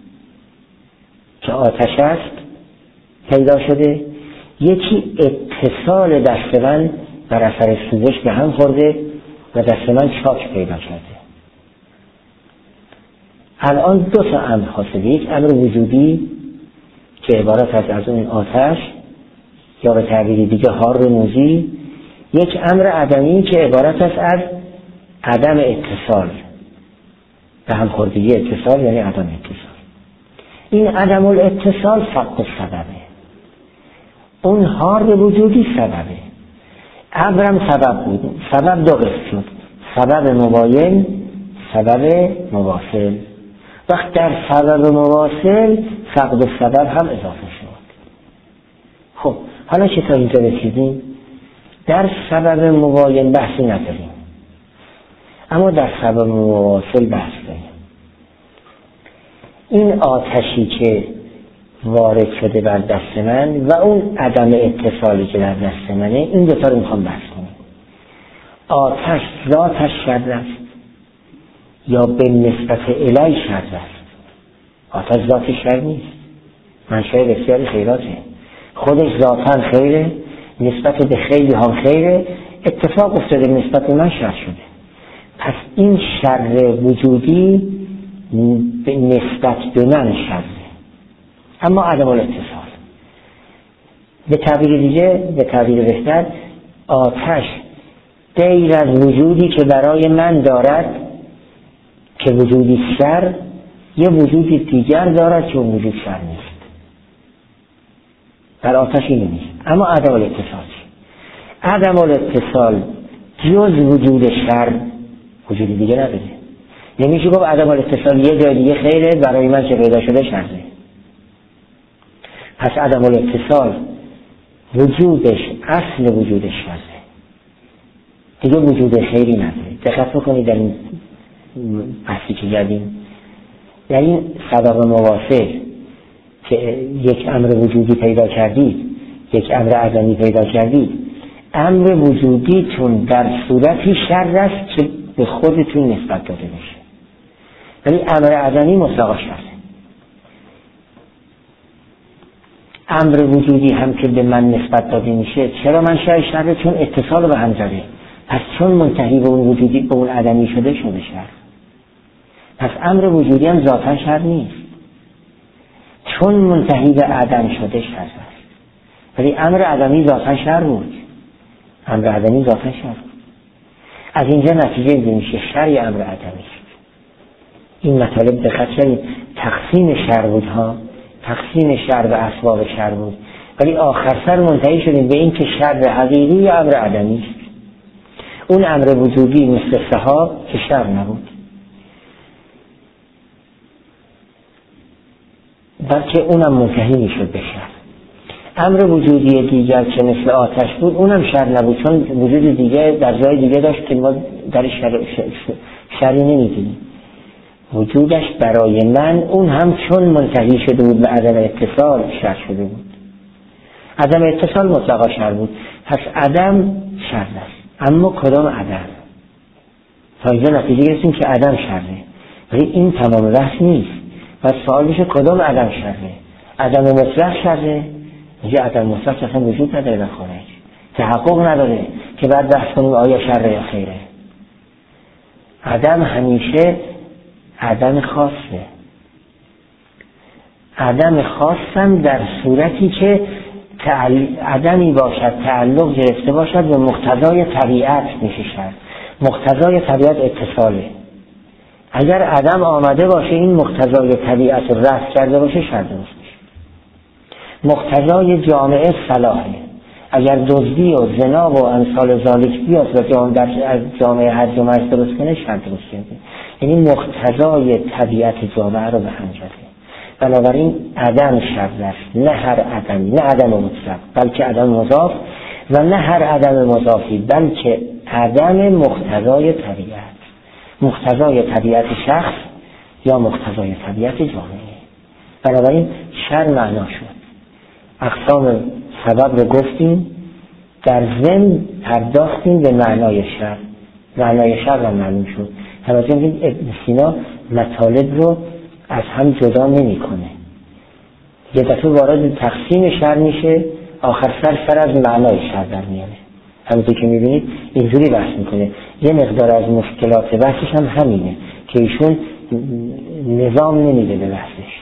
که آتش است پیدا شده، یکی اتصال دست من بر اثر سوزش به هم خورده و دست من چاک پیدا کرده. الان دو تا امر حاصله. یک امر وجودی که عبارت از اون آتش یا به تعبیر دیگه حار موزی، یک امر عدمی که عبارت است از عدم اتصال به هم خوردگی. اتصال یعنی عدم اتصال. این عدم الاتصال فقط سببه. اون حار وجودی سببه. ابرم سبب بود. سبب دو قسم شد، سبب مواین، سبب مواصل. وقت در سبب مواصل فقد سبب هم اضافه شد. خب حالا که تا اینجا رسیدیم در سبب مواین بحثی نداریم، اما در سبب مواصل بحث داریم. این آتشی که وارد شده بر دست من و اون عدم اتصالی که در دست منه، این دوتا رو میخوام بحث کنیم. آتش ذاتش شر است یا به نسبت الی شر است؟ آتش ذاتش شر نیست، منشأ بسیاری خیراته. خودش ذاتاً خیره، نسبت به خیلی هم خیره، اتفاق افتاده نسبت من شر شده. پس این شر وجودی به نسبت به من شره، اما عدم الاتصال. به تعبیر دیگه، به تعبیر بهتر، آتش غیر از وجودی که برای من دارد که وجودی شر، یه وجودی دیگر دارد که اون وجود شر نیست. در آتش اینو نیست. اما عدم الاتصال، عدم الاتصال جز وجود شر وجودی دیگه نداره. نمیشه گفت عدم الاتصال یه جای دیگه خیره، برای من که پیدا شده شره. پس عدم الاتصال وجودش اصل وجودش شره، دیگه وجود خیری نداره. دقت بکنید در این بحثی که کردیم، یعنی سبب موافق که یک امر وجودی پیدا کردید، یک امر عدمی پیدا کردید، امر وجودیتون در صورتی شر است که به خودتون نسبت داده میشه، ولی امر عدمی مطلقا شره. امر وجودی هم که به من نسبت داده میشه، چرا من شره؟ چون اتصال به هم زده. پس چون منتهی به اون وجودی به اون عدمی شده شر. پس امر وجودی هم ذاتا شر نیست، چون منتهی به عدم شده شر است. ولی امر عدمی ذاتا شر بود، امر عدمی ذاتا شر بود. از اینجا نتیجه میشه شر یا امر عدمی است. این مطالب دقت کنید، تقسیم شر بود ها، تقسیم شر به اسباب شر بود، ولی آخر سر منتهی شدیم به این که شر حقیقی یا امر عدمی است. اون امر وجودی مثل سحاب که شر نبود، بلکه اونم منتهی میشد به شر. امر وجودی دیگر که مثل آتش بود، اونم شر نبود، چون وجود دیگه در جای دیگه داشت که ما در شری نمیدونیم. وجودش برای من اون هم چون منتهی شده بود به عدم اتصال شر شده بود. عدم اتصال مطلقا شر بود، پس عدم شر است. اما کدام عدم؟ تا اینجا نتیجه گرفتیم که عدم شره، ولی این تمام بحث نیست. پس سوال میشه کدام عدم شره؟ عدم مطلق شره؟ میگه عدم مطلق اصلا وجود نداره در خارج، تحقق نداره که بعد بحث کنیم آیا شره یا خیره. عدم همیشه عدم خاصه. عدم خاصم در صورتی که عدمی باشد تعلق گرفته باشد به مقتضای طبیعت میشه شر. مقتضای طبیعت اتصاله. اگر عدم آمده باشه این مقتضای طبیعت رو رفع کرده باشه شر درست میشه. مقتضای جامعه صلاحه. اگر دزدی و زنا و امثال ذالک بیاد و در جامعه حد و مرز درست کنه شر درست کرده. یعنی مقتضای طبیعت جامعه رو به هم زده. بنابراین عدم شر است، نه هر عدمی، نه عدم مطلق بلکه عدم مضاف، و نه هر عدم مضافی بلکه عدم مقتضای طبیعت، مقتضای طبیعت شخص یا مقتضای طبیعت جامعه. بنابراین شر معنا شد. اقسام سبب رو گفتیم، در ضمن پرداختیم به معنای شر. معنای شر رو معلوم شد. توجه کنید ابن سینا مطالب رو از هم جدا نمی‌کنه. یه دفعه وارد تقسیم شر میشه، آخر سر از معنای شر در میاره. همونطور که می‌بینید اینجوری بحث میکنه. یه مقدار از مشکلات بحثش هم همینه که ایشون نظام نمیده به بحثش.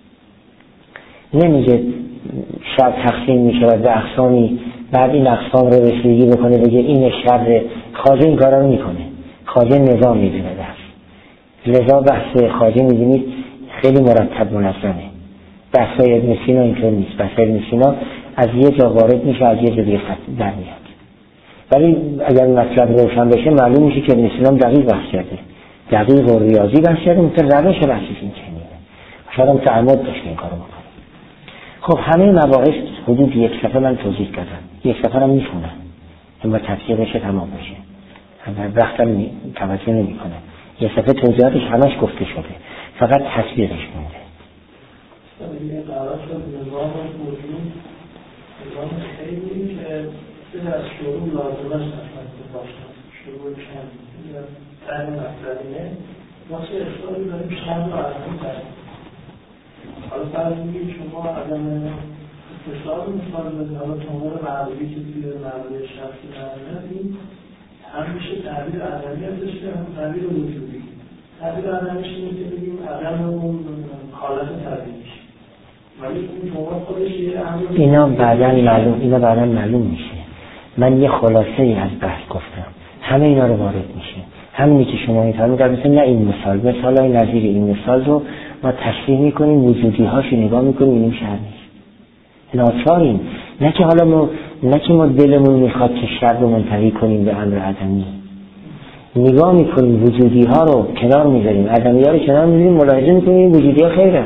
نمیگه شر تقسیم میشه و به اقسامی، بعد این اقسام رو رسیدگی بکنه بگه این شر. خواجه این کارا رو میکنه. خواجه نظام میده به بحث. لذا بحث خواجه می‌بینید خیلی مرتب منظمه. بحثای ابن سینا اینطور نیست. بحث ابن سینا از یه جا وارد میشه، از یه جا دیگه در میاد. ولی اگر مطلب روشن بشه معلوم میشه که ابن سینا دقیق بحث کرده، دقیق و ریاضی بحث کرده، مثل روش بحثش این چنینه. شاید هم تعمد داشته این کارو بکنه. خب همه مباحث حدود یک صفحه من توضیح کردم، یک صفحه هم میخونم اما تفسیر بشه تمام بشه. وقتم توجه نمیکنه. یک صفحه توضیحاتش همش گفته شده، فقط تصویرش مونده. این قرار شد نظام موجود، نظام خیلی که از شروع لازمش نشد باشد. شروع چند در مطلبیه ما چه اصلاحی داریم چند رو عدم داریم. حالا فرض میگید شما عدم اتصال مثال بزنید، حالا تمام معلومی که توی معلومی شخصی نداریم هم میشه تعبیر عدمی ازش که هم تعبیر وجودی. تعبیر عدمیش اینه که بگیم عدم اون حالت طبیعیش، ولی اون تمام خودش یه امر اینا بعداً معلوم میشه. من یه خلاصه ای از بحث گفتم، همه اینا رو وارد میشه. همینی که شما میتونید مثلا نه این مثالای نظیر این مثال رو ما تشریح میکنیم، وجودی هاش نگاه میکنیم، اینیم شر نیست. ناچاریم، نه که ما دلمون میخواد که شر رو منتهی کنیم به امر عدمی. نگاه میکنیم وجودی ها رو کنار میذاریم، عدمی ها رو کنار میذاریم، ملاحظه میکنیم وجودی ها خیرن.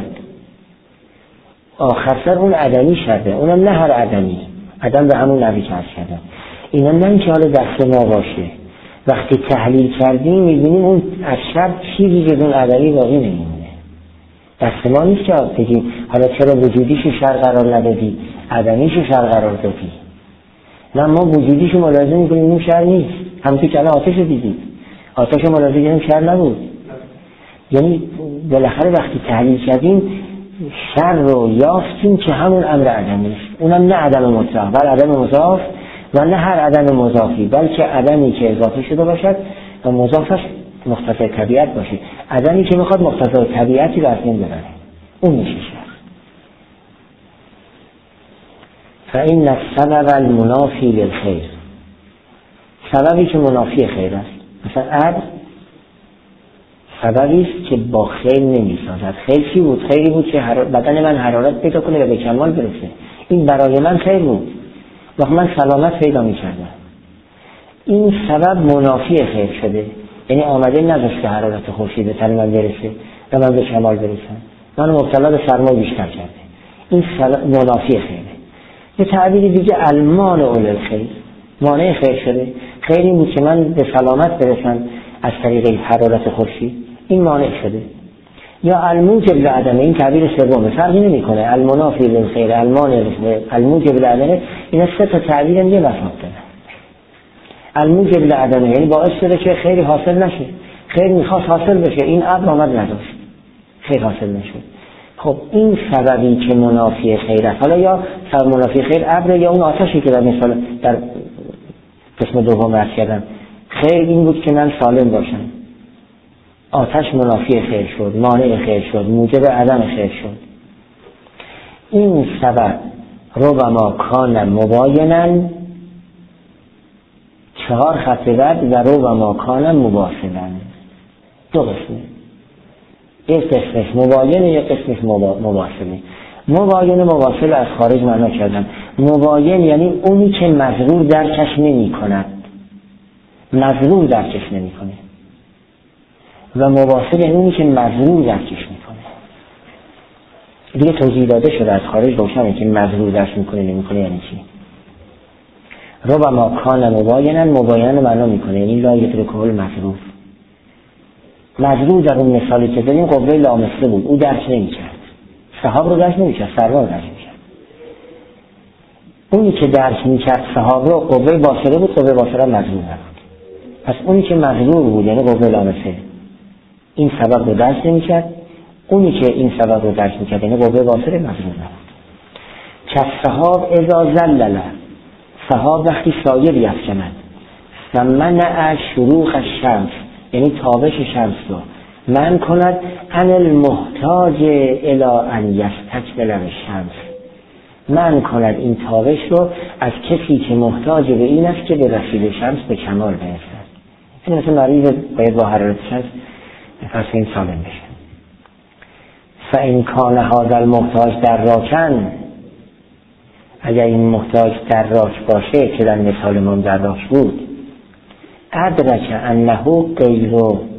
آخر سر اون عدمی شده، اونم نه هر عدمی، عدم به همون نبی که عرض کردم. اینا نه اینکه حالا دست ما باشه، وقتی تحلیل کردیم میبینیم اون از شر چیزی جز اون عدمی باقی نمیمونه. دست ما نیست که بگیم حالا چرا وجودیشو شر قرار ندادی عدمیشو شر قرار دادی. نه، ما وجودیشو ملاحظه میکنیم اون شر نیست. همونطور که الان آتش رو دیدید، آتش رو ملاحظه کردیم شر نبود. یعنی بالاخره وقتی تحلیل کردیم شر رو یافتیم که همون امر عدمی است. اونم نه عدم مطلق بل عدم مضاف و نه هر عدم مضافی، بلکه عدمی که اضافه شده باشد و مضافش مختصر طبیعت باشه. عدمی که میخواد مختصر طبیعتی رو از بین ببره، اون میشه شر. فإن السبب المنافی للخیر، سببی که منافی خیر است. مثلا عدل سببی است که با خیر نمیسازد. خیر چی بود؟ خیری بود که بدن من حرارت پیدا کنه و به کمال برسه. این برای من خیر بود و من سلامت پیدا میکردم. این سبب منافی خیر شده، یعنی آمده نذاشته حرارت خورشید به تن من برسه و من به کمال برسم. من مبتلا به سرما بیشتر کرده. این منافی خیره. به تعبیر دیگه المانع للخیر، مانع خیر شده. خیر این بود که من به سلامت برسم از طریق حرارت خورشید، این مانع شده. یا الموجب لعدمه، این تعبیر سومه، فرقی نمیکنه. المنافی للخیر، المانع للخیر، الموجب لعدمه، این سه تا تعبیر هم یه مفهوم داره. الموجب لعدمه یعنی باعث شده که خیری حاصل نشه. خیر میخواست حاصل بشه، این ابر آمد نداشت، خیر حاصل نشد. خب این سببی که منافی خیر است. حالا یا سبب منافی خیر ابر یا اون آتشی که در مثال در قسم دوم عرض کردم. خیر این بود که من سالم باشم، آتش منافی خیر شد، مانع خیر شد، موجب عدم خیر شد. این سبب ربما کان مباینن، 4 خط بعد و ربما کان مباصرن. 2 قسمه، یک قسمش مباینه، یک قسمش مباصره. مباینه مباصره از خارج معنا کردم. مباین یعنی اونی که مضرور درکش نمی کند، مضرور درکش نمی کنه، و مباصر یعنی اونی که مضرور درکش می کنه. دیگه توضیح داده شده از خارج روشنه که مضرور درک میکنه نمی کنه یعنی چی. ربما کان مباینن، مباینن معنا میکنه یعنی لا یدرکه المضرور. مضرور در اون مثالی که داریم قوه لامسه بود، او درک نمیکرد، سحاب رو درک نمیکرد، سرما رو درک میکرد. اونی که درک میکرد سحاب رو قوه باصره بود، قوه باصره مضرور نبود. پس اونی که مضرور بود یعنی قوه لامسه این سبب رو درک نمیکرد، اونی که این سبب رو درک میکرد یعنی قوه باصره مضرور نبود. کالسحاب اذا ظلل، سحاب وقتی سایه بیفکند، فمنع شروق الشمس یعنی تابش شمس رو من کند عن المحتاج الی ان یستکمل الشمس، من کند این تابش رو از کسی که محتاج به این است که به رسید شمس به کمال برسد. یعنی مثل مریض باید با حرارت شمس پس این سالم بشه. فإن کان هذا المحتاج در راکن، اگر این محتاج در راک باشه که در مثال من در راک بود، ادرک انه غیر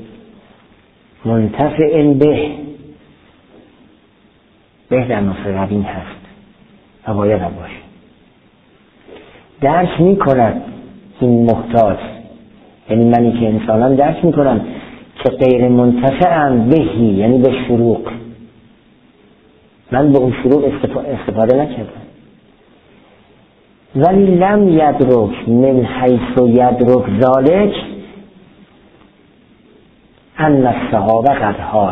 منتفع به در مفرقین هست و باید هم باشه. درک می کند این محتاج، یعنی منی که انسانم درک می کنم که غیر منتفعم بهی یعنی به شروق، من به اون شروق استفاده نکردم. ولی لم یدرک من حیث یدرک ذالک ان السحاب قد حال.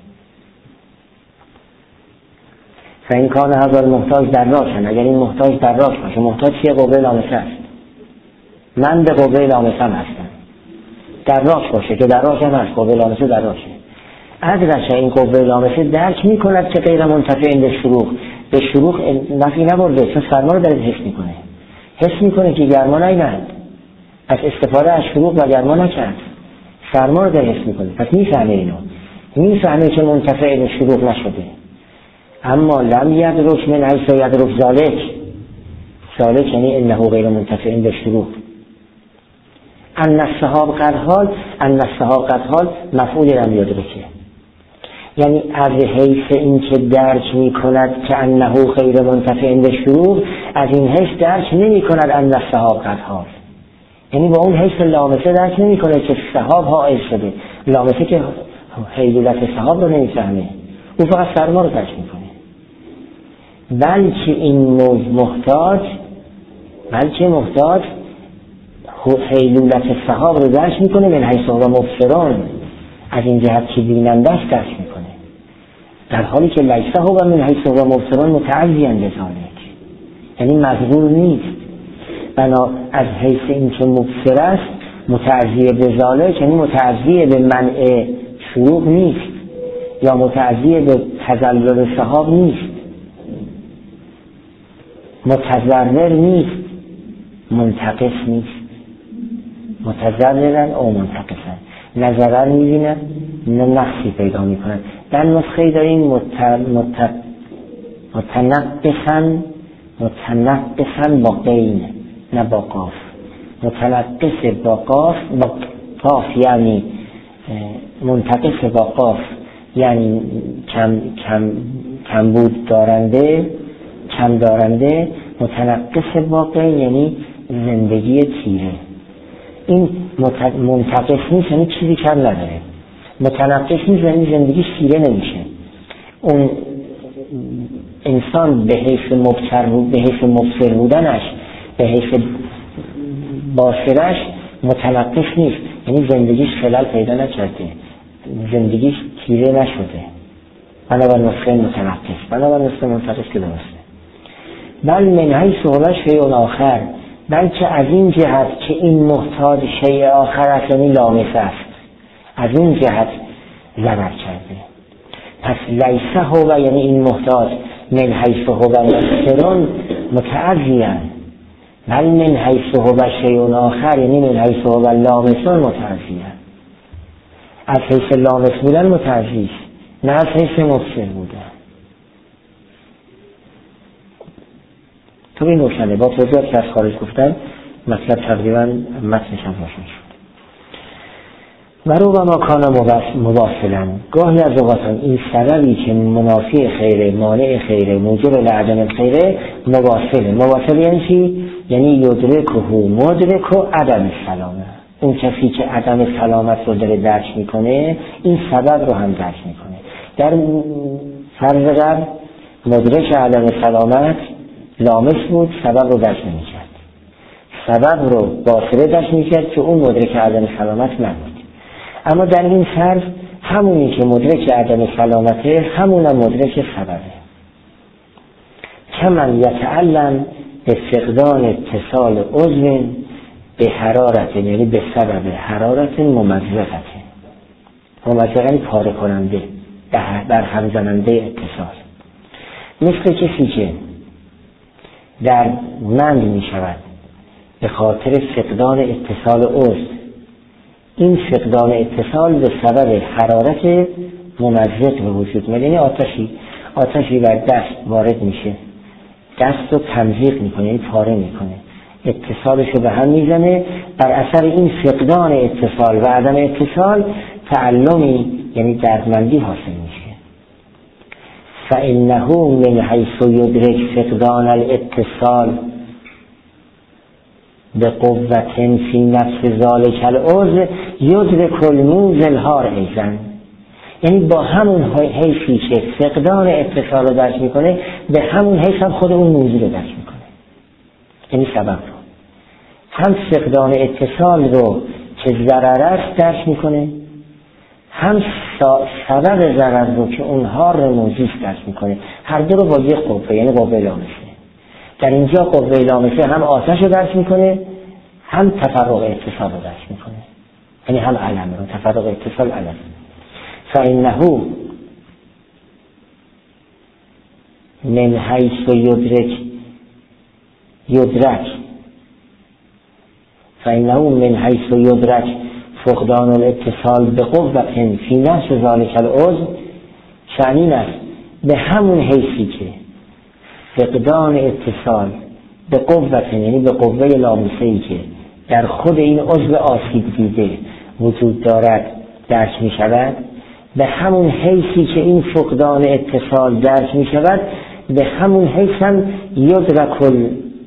فإن کان هذا المحتاج در راشن، اگر این محتاج در راش باشه، محتاج چیه؟ قوه لامسه است. من به قوه لامسه هستم، در راش باشه که در راش هم هست، قوه لامسه در راشه. ادرک این قوه لامسه درک می کند که غیر منتفع به شروق، به شروق نفی نبرده چون سرما رو داره حس میکنه، حس میکنه که گرما نیامد، از استفاده از شروق و گرما نکرد، سرما رو داره حس میکنه. پس میفهمه اینو، میفهمه که منتفع به شروق نشده. اما لم یدرک من حیث یدرک ذالک، ذالک یعنی انه غیر منتفع به شروق. ان السحاب قد حال، ان السحاب قد حال مفعول لم یدرکه، یعنی از حیث این که درک می کند که انه غیر منتفع به شروق، از این حیث درک نمی کند ان السحاب قد حال، یعنی با اون حیث لامسه درک نمیکنه که سحاب حائل شده. لامسه که حیلولت سحاب رو نمیفهمه، اون فقط سرما رو درک میکنه. بلکه این محتاج حیلولت سحاب رو درک میکنه، من حیث هو مبصرون، از این جهت که بیننده است درک میکنه، در حالی که لیس هو من حیث هو مبصرون متعزیاً بذالک، یعنی مظهور نیست. بنا از حیث این که مبصر است متعزی بذالک، یعنی متعزی به منع شروع نیست یا متعزی به تزلزل سحاب نیست، متضرر نیست، منتقص نیست. متضررن او منتقصن، نه ضرر می‌بینن نه نقصی پیدا میکنن. در نسخه داریم متنقصن با قین نه با قاف، متنقص با قاف یعنی منتقص با قاف یعنی کمبود دارنده، کم دارنده. متنقص با قین یعنی زندگی تیره. این منتقص نیست یعنی چیزی کم نداره، متنقص نیست یعنی زندگیش تیره نمیشه. اون انسان به حیث مبصر بودنش، به حیث باصرش متنقص نیست، یعنی زندگیش خلل پیدا نکرده، زندگیش تیره نشده. بنابراین نسخه متنقص، بنابراین نسخه منتقص که درسته. بل من حیث هو شیء آخر، بلکه از این جهت که این محتاج شیء آخر است، یعنی لامس است، از این جهت ضرر کرده. پس لیس هو یعنی این محتاج من حیث هو مبصرون متعزیاً، بل من حیث هو شیء آخر یعنی من حیث هو لامسون متعزیاً. از حیث لامس بودن متعزی است، نه از حیث مبصر بودن. تو این روشنه با توضیحاتی که از خارج گفتن مطلب تقریبا متنش هم روشن شد. و ربما کان مواصلا، گاهی از اوقات این سببی که منافی خیره، مانع خیره، موجب لعدم خیره مواصل یعنی چی؟ یعنی مدرک و عدم سلامه. اون کسی که عدم سلامت رو داره درک میکنه این سبب رو هم درک میکنه. در فرض قبل مدرک عدم سلامت لامس بود، سبب رو درک نمیکرد، سبب رو باصره درک میکرد که اون مدرک عدم سلامت نبود. اما در این فرض همونی که مدرک عدم سلامته همونم مدرک سببه. کمن یتعلم به فقدان اتصال عضو به حرارت، یعنی به سبب حرارت ممزقه یعنی پاره کننده، بر هم زننده اتصال. مثل کسی که در مند می شود به خاطر فقدان اتصال عضو، این فقدان اتصال به سبب حرارت ممزق به وجود میاد. یعنی آتشی بر دست وارد میشه، دست رو تمزیق میکنه، یعنی پاره میکنه، اتصالش رو به هم میزنه. بر اثر این فقدان اتصال و عدم اتصال تعلمی یعنی دردمندی حاصل میشه. فإنه من حیث یدرک فقدان الاتصال به قوت فی نفس ذالک العضو یدرک الموز الحار ایضا، یعنی با همون حیثی که فقدان اتصال رو درک میکنه به همون حیث هم خود اون موضوع رو درک میکنه، یعنی سبب رو. هم فقدان اتصال رو که ضرر است درک میکنه، هم سبب ضرر رو که اون حار موجود درک میکنه. هر دو رو با یک قوه، یعنی قوه لامسه. در اینجا قوه لامسه هم آتش رو درک میکنه، هم تفرق اتصال رو درک میکنه، یعنی هم علم رو، تفرق اتصال علم. فإنه من حیث یدرک فقدان الاتصال به قوت فی نفس ذالک العضو، شأن است به همون حیثی که فقدان اتصال به قوت یعنی به قوه لامسه‌ای که در خود این عضو آسیب دیده وجود دارد درک می شود، به همون حیثی که این فقدان اتصال درک می شود به همون حیث هم یدرک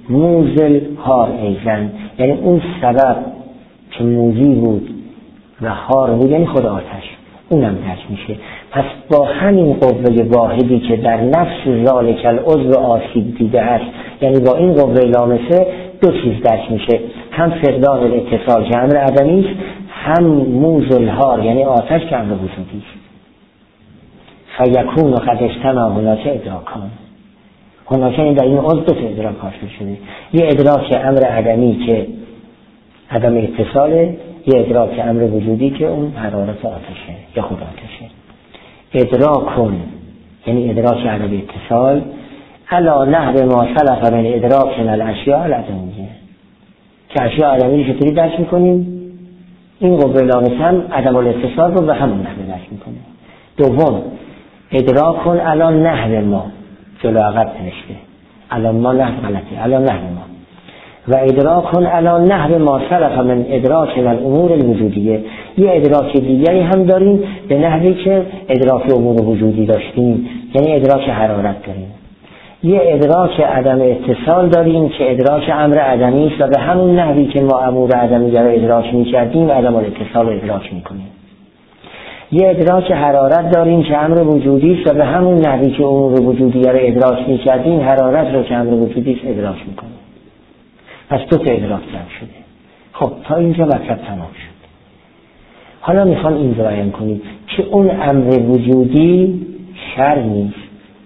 موزل هار ایزن، یعنی اون سبب که موزی بود و هار بود یعنی خود آتش، اونم درک میشه. پس با همین قوه واحدی که در نفس ذالک العضو آسیب دیده است، یعنی با این قوه لامسه دو چیز درک میشه، هم فقدان الاتصال که امر عدمی است، هم موزل هار یعنی آتش که امر وجودی است. فیکون و قد اجتمع هناک ادراکان، هناک این در این عضو دو تا ادراک حاصل شده، یه ادراک امر عدمی که عدم اتصاله، یه ادراک امر وجودی که اون حرارت آتشه یا خود آتشه. ادراکون یعنی ادراک عدم اتصال علا نحو ما سلف من ادراک من الاشیاء العدمیه، که اشیاء عدمی رو چطوری درک میکنیم؟ این قوه لامسه هم عدم الاتصال رو به همون نحو درک میکنه. دوم ادراکون علا نحو ما، جلو عقب نوشته علا ما نحو غلطه، علا نحو ما، و ادراکون علا نحو ما سلف من ادراک من الامور الوجودیه، یه ادراک دیگری هم داریم به نحوی که ادراک امور وجودی داشتیم، یعنی ادراک حرارت داریم. یه ادراک عدم اتصال داریم که ادراک امر عدمی است و به همون نحوی که ما امور عدمی را ادراک می‌کردیم عدم الاتصال رو ادراک می‌کنیم. یه ادراک حرارت داریم که امر وجودی است و به همون نحوی که امور وجودی را ادراک می‌کردیم حرارت رو که امر وجودی است ادراک می‌کنیم. پس دو تا ادراک جمع شده. خب تا اینجا مطلب تمام شد. حالا میخوام این رو بیان کنید که اون امر وجودی شر نیست،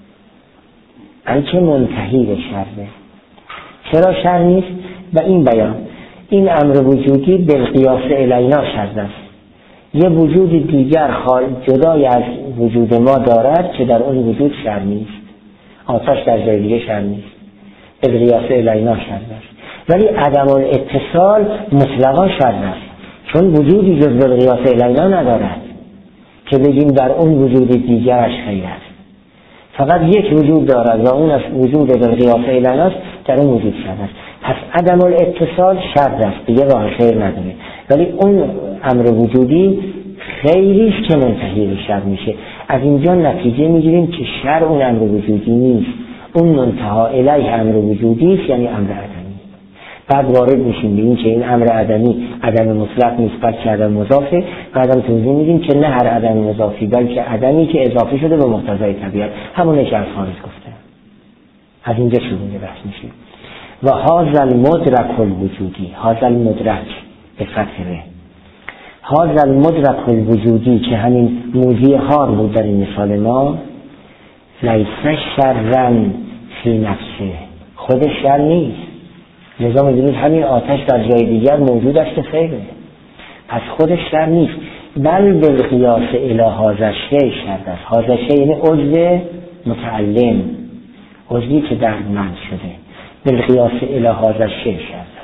بلکه منتهی به شره. چرا شر نیست؟ و این بیان این امر وجودی بالقیاس الینا شر است. یه وجود دیگر جدای از وجود ما دارد که در اون وجود شر نیست. آتش در جای دیگه شر نیست، بالقیاس الینا شر است. ولی عدم الاتصال مطلقا شر است، چون وجودی جز بالقیاس الینا ندارد که بگیم در اون وجود دیگرش خیر است. فقط یک وجود دارد و اون از وجود بالقیاس الینا است، در اون وجود شر است. پس عدم الاتصال شر است، دیگه راه خیر نداره. ولی اون امر وجودی خیریش که منتهی به شر میشه. از اینجا نتیجه میگیریم که شر اون امر وجودی نیست، اون منتها الیه امر وجودی است، یعنی امر عدمی. بعد وارد میشیم به این که این امر عدمی عدم مطلق نیست بلکه عدم مضافه. بعدم توضیح میدیم که نه هر عدم مضافی بلکه عدمی که اضافه شده به مقتضای طبیعت، همونه که از خارج گفتم. از اینجا شروع بحث میشه. و هذا المدرک الوجودی، هذا المدرک به فتح ر، هذا المدرک الوجودی که همین موضوع هار بود در این مثال ما، لیس شرًا فی نفسه، خودش شر نیست. لذا می‌دونید همین آتش در جای دیگر موجود است که خیره، پس خودش شر نیست، بل بالقیاس الی هذا الشیء شر است. هذا الشیء یعنی عضو متعلم، عضوی که دردمند شده، بالقیاس الی هذا الشیء شر است.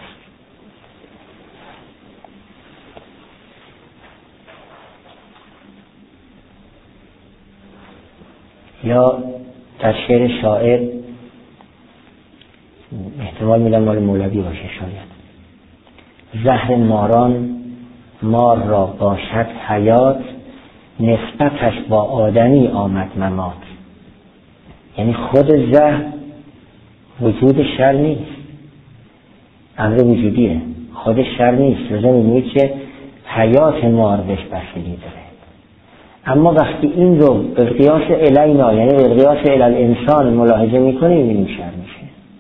یا در شعر شاعر احتمال میدم مال مولوی باشه شاید، زهر ماران مار را باشد حیات، نسبتش با آدمی آمد ممات. یعنی خود زهر وجود شر نیست، امر وجودیه، خودش شر نیست. لذا می‌بینید که حیات مار بهش بستگی داره. اما وقتی این رو به قیاس الینا یعنی به قیاس الی الانسان ملاحظه می‌کنیم می‌بینیم شر میشه.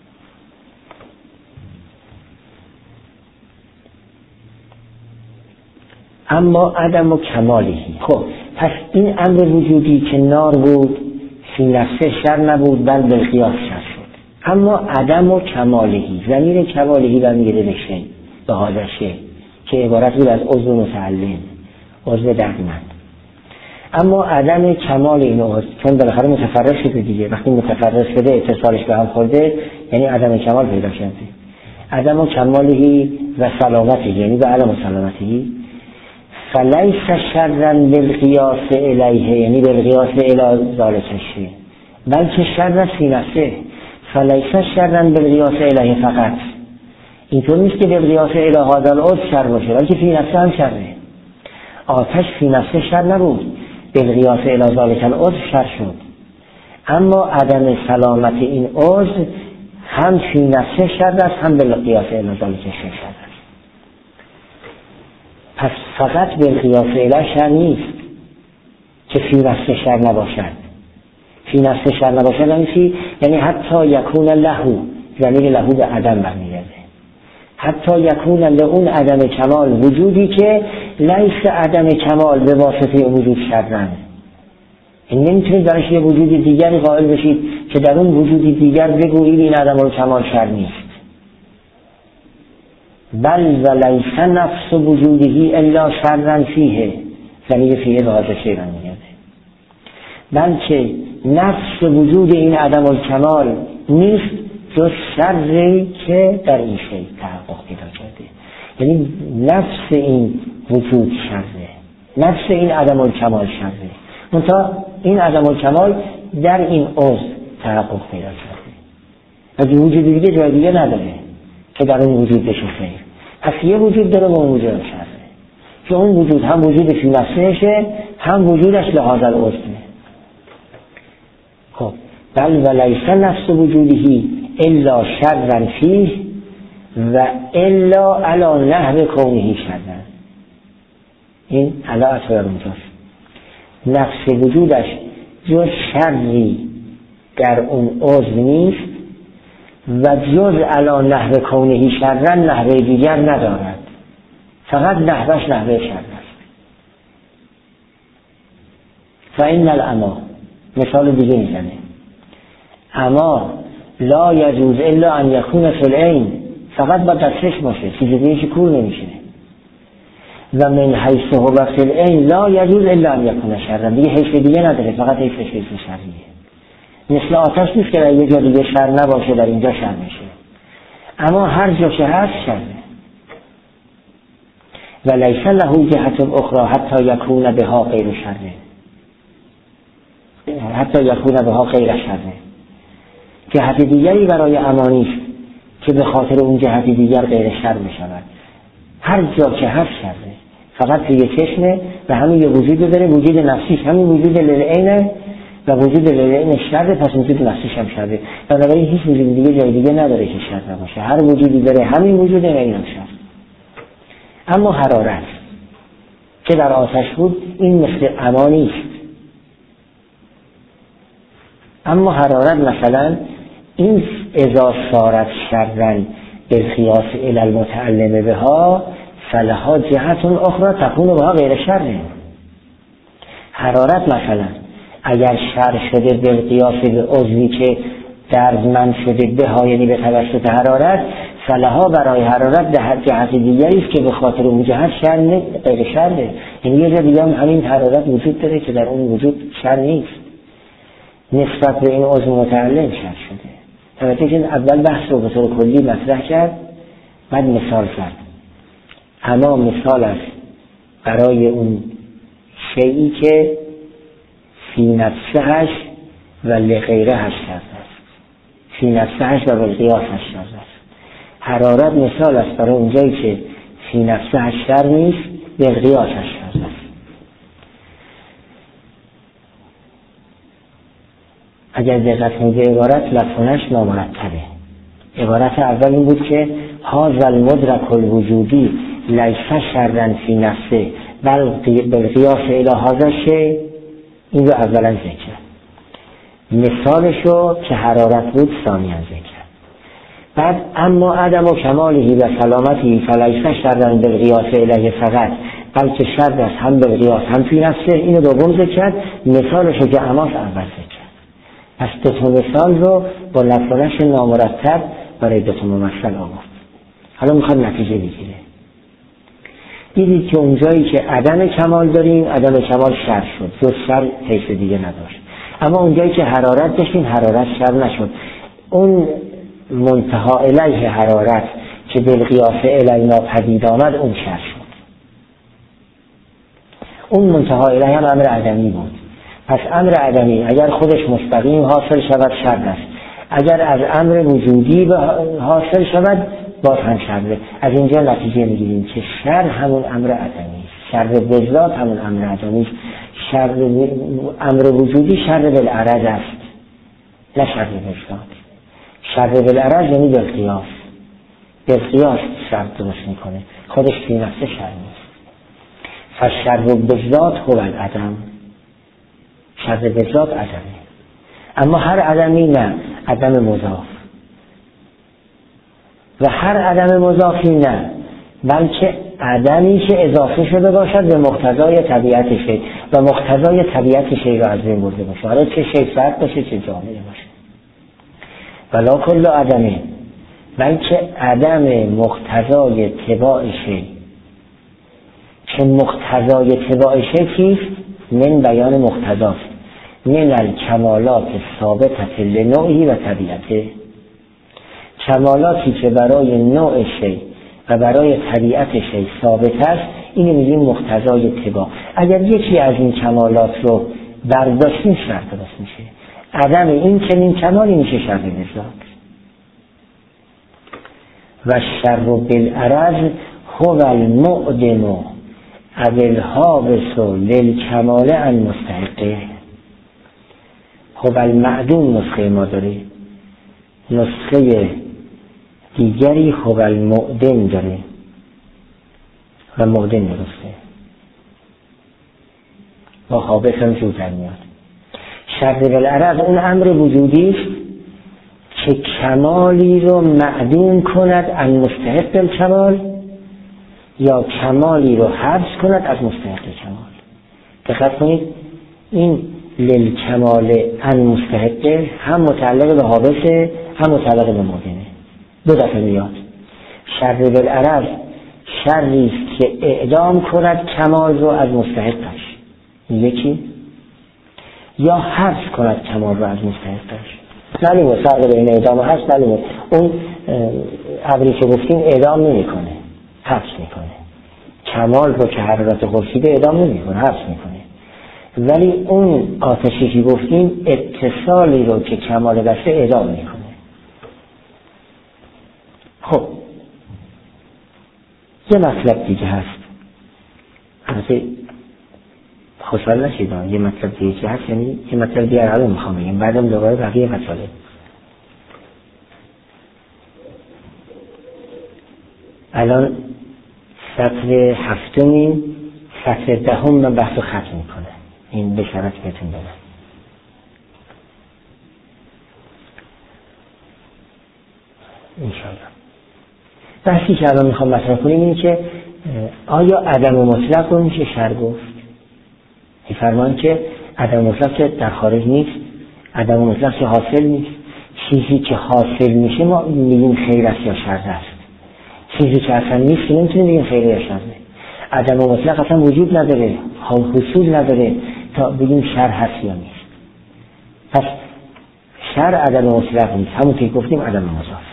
اما عدم و کمالی. خب پس این امر وجودی که نار بود فی نفسه شر نبود بل بالقیاس شر شد. اما عدم و کمالی، ضمیر کمالی برمیگرده به شی، به هذا شی که عبارت بود از عضو متعلم، عضو دردمند. اما عدم کمال این عضو چون بالاخره متفرق شده دیگه، وقتی متفرق شده اتصالش به هم خورده یعنی عدم کمال پیدا شده. عدم و کمالی و سلامتی یعنی به علم و سلامتی، فلیس شرًا بالقیاس الیه یعنی بالقیاس الی ذالک الشیء، بلکه شر فی نفسه. فلیس شرًا بالقیاس الیه فقط، اینطور نیست که بالقیاس الی هذا العضو شر باشه، بلکه فی نفسه هم شره. آتش فی نفسه شر نبود، بالقیاس الی ذالک العضو شر شد. اما عدم سلامت این عضو هم فی نفسه شر است، هم بالقیاس الی ذالک شر است. پس فقط بالقیاس الی شر نیست که فی نفسه شر نباشد. فی نفسه شر نباشد یعنی حتی یکون له، ضمیر له به عدم برمیگرده، حتی یکون له اون عدم کمال وجودی که لیس عدم کمال به واسطه وجود شرن. این نمیتونید برایش یه وجود دیگری قائل بشید که در اون وجود دیگر بگویید این عدم الکمال شر نیست. بل و لیس نفس وجوده الا شرن فیه، ضمیر فیه به حاضر شیء برمیگرده، بلکه نفس وجود این عدم الکمال نیست جز شری که در این شیء تحقق پیدا کرده. یعنی نفس این وجود شره، نفس این عدم الکمال شره، منتها این عدم الکمال در این عضو تحقق پیدا کرده و وجود دیگه جای دیگه نداره که در اون وجود بشه خیر. پس یه وجود داره و اون وجود شره که اون وجود هم وجود فی نفسه، هم وجودش لحاظ العضو. خب بل و لیس نفس وجوده الا شرا فیه و الا علی نحو کونه شرا. این علا اطور اونجاست، نفس وجودش جز شری در اون عضو نیست و جز علی نحو کونه شرا نحوه دیگر ندارد، فقط نحوش نحوه شر است. فإن الأما، مثال دیگه میزنه، اما لا یجوز الا ان یکون فی العین، فقط با دستش باشه، چیز دیگه که کور نمیشه. و من حیث هو فی العین لا یجوز الا ان یکون شرا، دیگه حیث دیگه نداره، فقط حیث شریه. مثل آتش نیست که در یه جا دیگه شر نباشه در اینجا شر میشه، اما هر جا که هست شره. و لیس له جهت اخرى حتی یکون بها غیر شره، حتی یکون بها غیر شره، جهت دیگری برای امانیست که به خاطر اون جهت دیگر غیر شر بشود. هر جا که هست شره، فقط توی چشمه و همین یه وجود داره، وجود نفسیش همین وجود للعینه و وجود للعین شره، پس وجود نفسیش هم شره. بنابراین هیچ وجود دیگه جای دیگه نداره که شر نباشه، هر وجودی داره همین وجود عین هم شر. اما حرارت که در آتش بود این مثل امانیست. اما حرارت مثلا این اذا صارت شرن بالقیاس الی المتعلم بها فلها جهت اخرى تكون بها غیر شر. حرارت مثلا اگر شر شده بالقیاس به عضوی که دردمند شده بها، یعنی به توسط حرارت، فلها برای حرارت جهت دیگری است که به خاطر اون جهت شر غیر شره. یعنی یه جا دیگه هم همین حرارت وجود داره که در اون وجود شر نیست، نسبت به این عضو متعلم شر شده. البته که اول بحث رو به طور کلی مطرح کرد، بعد مثال کرد. اما مثال است برای اون شیئی که فی نفسهش و لغیرهش شر است، فی نفسهش و بالقیاسش شر است. حرارت مثال است برای اونجایی که فی نفسهش شر نیست، بالقیاسش شر است. اگر دقت کنید عبارت لفظش نامرتبه. عبارت اول این بود که هذا المدرک الوجودی لیس شرا فی نفسه بل بالقیاس الی هذا الشیء، این رو اولا ذکر، مثالشو که حرارت بود ثانیا ذکر. بعد اما عدم و کمالهی و سلامتی فلیس شرا بالقیاس الیه فقط بلکه شر است هم بالقیاس هم فی نفسه، اینو دوم ذکر. مثالشو که اماس اول ذکر. پس دو تا مثال رو با لفظش نامرتب برای دو تا ممثل آورد. حالا میخواد نتیجه بگیره. دیدید که اونجایی که عدم کمال داریم عدم کمال شر شد، جز شر حیث دیگه نداشت. اما اونجایی که حرارت داشتیم حرارت شر نشد. اون منتها الیه حرارت که بالقیاس الینا پدید آمد اون شر شد. اون منتها الیه هم امر عدمی بود. پس امر عدمی اگر خودش مستقیم حاصل شود شر است، اگر از امر وجودی حاصل شود باز هم شره. از اینجا نتیجه میگیریم که شر همون امر عدمی است، شر بذات همون امر عدمی است. شر امر وجودی شر بالعرض است، نه شر بذات. شر بالعرض یعنی بالقیاس. بالقیاس شر درست میکنه، خودش فی نفسه شر نیست. فشر بالذات هو العدم، شر بالذات عدمه. اما هر عدمی نه، عدم مضاف. و هر عدم مضافی نه، بلکه عدمی که اضافه شده باشد به مقتضای طبیعت شی و مقتضای طبیعت شی را از بین برده باشه، حالا چه شی فرد باشه چه جامعه باشه. ولا کل عدمه، بلکه عدم مقتضای طباع شی. که مقتضای طباع شی چیست؟ من بیان مقتضاست، من الکمالات ثابتة لنوعی و طبیعته. کمالاتی که برای نوع شی و برای طبیعت شی ثابت است، اینو میگیم مقتضای طباع. اگر یکی از این کمالات رو برداشتیم شر درست میشه. عدم این چنین کمالی میشه شر بالذات. و شر بالعرض هو المعدم او الحابس للکمال عن مستحقه. هو المعدوم نسخه ما داره، نسخه دیگری هو المعدم داره و معدم درسته با حابس هم جوزن میاد. شر بالعرض اون امر وجودی است که کمالی رو معدوم کند از مستحق الکمال یا کمالی رو حبس کند از مستحق کمال. دقت کنید، این للکمال ان مستحقه هم متعلق به حابسه هم متعلق به معدمه، دو دفعه میاد. شر بالعرض شری است که اعدام کند کمال رو از مستحقش، یکی، یا حذف کند کمال رو از مستحقش. معلومه فرق بین اعدام و حذف معلومه. اون امری که گفتیم اعدام نمیکنه، حذف میکنه. کمال رو که حرارت خورشید اعدام نمیکنه، حذف میکنه. ولی اون آتشی که گفتیم اتصالی رو که کمال دسته اعدام میکنه. خب یه مطلب دیگه هست، البته خوشحال نشید، یه مطلب دیگه هست، یعنی یه مطلب دیگه الان میخوام بگیم، بعدم دوباره بقیه مطالب. الان سطر هفتمیم، سطر دهم من بحث ختم میکنه، این بشارت بهتون بدم. انشاءالله بحثی که الان میخوام مطرح کنیم اینه که آیا عدم مطلق رو میشه شر گفت؟ فرمان که عدم مطلق که در خارج نیست، عدم مطلق که حاصل نیست. چیزی که حاصل میشه ما میگیم خیر است یا شر است، چیزی که اصلا نیست نمیتونیم بگیم خیر یا شر. عدم مطلق اصلا وجود نداره، حصول نداره تا بگیم شر هست یا نیست. پس شر عدم مطلق نیست، همون که گفتیم عدم مضاف.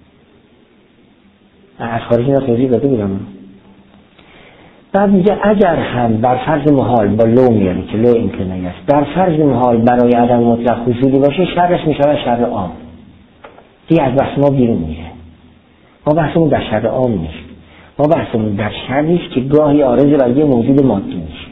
از خارج اینا توضیح بده بودم. بعد میگه اگر هم بر فرض محال با لو میاره که لو امکنه است، در فرض محال برای عدم مطلق حصولی باشه، شرش میشه شر عام، دیگه از بحث ما بیرون میره. ما بحثمون در شر عام نیست، ما بحثمون در شری است که گاهی عارض بر یه موجود مادی میشه.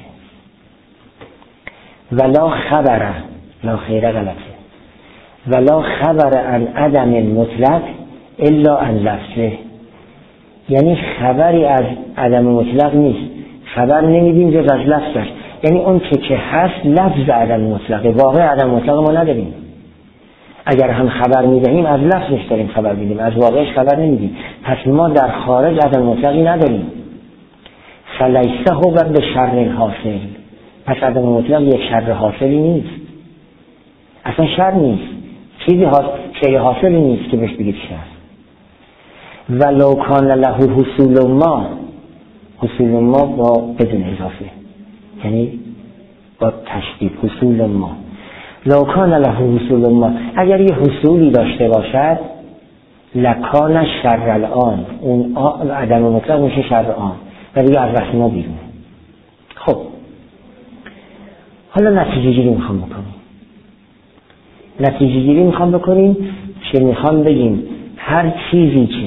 ولا خبره، لا خیره غلطه، ولا خبر عن عدم مطلق الا عن لفظه. یعنی خبری از عدم مطلق نیست، خبر نمیدیم جز از لفظش. یعنی اون که هست لفظ عدم مطلقه، واقع عدم مطلق ما نداریم. اگر هم خبر میدهیم از لفظش داریم خبر میدیم، از واقعش خبر نمیدیم. پس ما در خارج عدم مطلقی نداریم. فلیسه هو به شر حاصل، پس عدم مطلق یک شر حاصلی نیست، اصلا شر نیست، چیزی شی حاصلی نیست که بهش بگید شر. ولو کان له حصول ما، حصول ما با بدون اضافه، یعنی با تشدید، حصول ما. لو کان له حصول ما، اگر یه حصولی داشته باشد، لکان شر الان، اون عدم مطلق میشه شر آن و دیگه از بحث ما بیرون. خب حالا نتیجه گیری میخوام بکنیم که میخوام بگیم هر چیزی که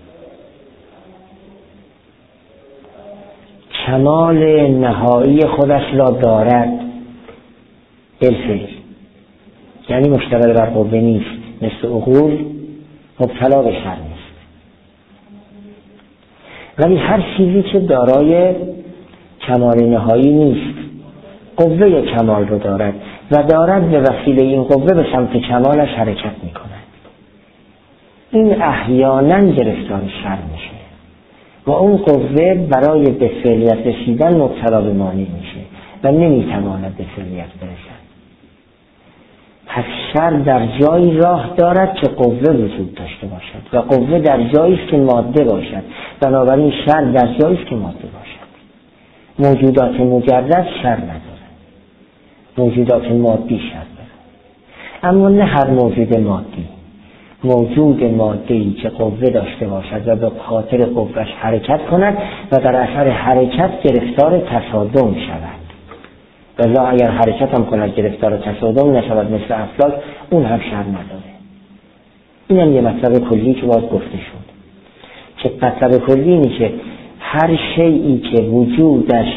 کمال نهایی خودش را دارد بالفعل، یعنی مشتمل بر قوه نیست، مثل عقول مبتلا به شر نیست. ولی هر چیزی که دارای کمال نهایی نیست، قوه کمال رو دارد و دارد به وسیله این قوه به سمت کمالش حرکت میکند، این احیانا گرفتار شر میشه و اون قوه برای به فعلیت رسیدن مبتلا به مانع میشه و نمیتواند به فعلیت برسد. پس شر در جایی راه دارد که قوه وجود داشته باشد و قوه در جایی است که ماده باشد، بنابراین شر در جایی است که ماده باشد. موجودات مجرد شر ندارد، موجودات مادی شر دارد. اما نه هر موجود مادی، موجود ماده‌ای که قوه داشته باشد و به خاطر قوهش حرکت کند و در اثر حرکت گرفتار تصادم شود. ولی اگر حرکت هم کند گرفتار تصادم نشود مثل افلاک، اون هم شر نداره. این هم یه مطلب کلی که باز گفته شد که مطلب کلی اینه که هر شیئی که وجودش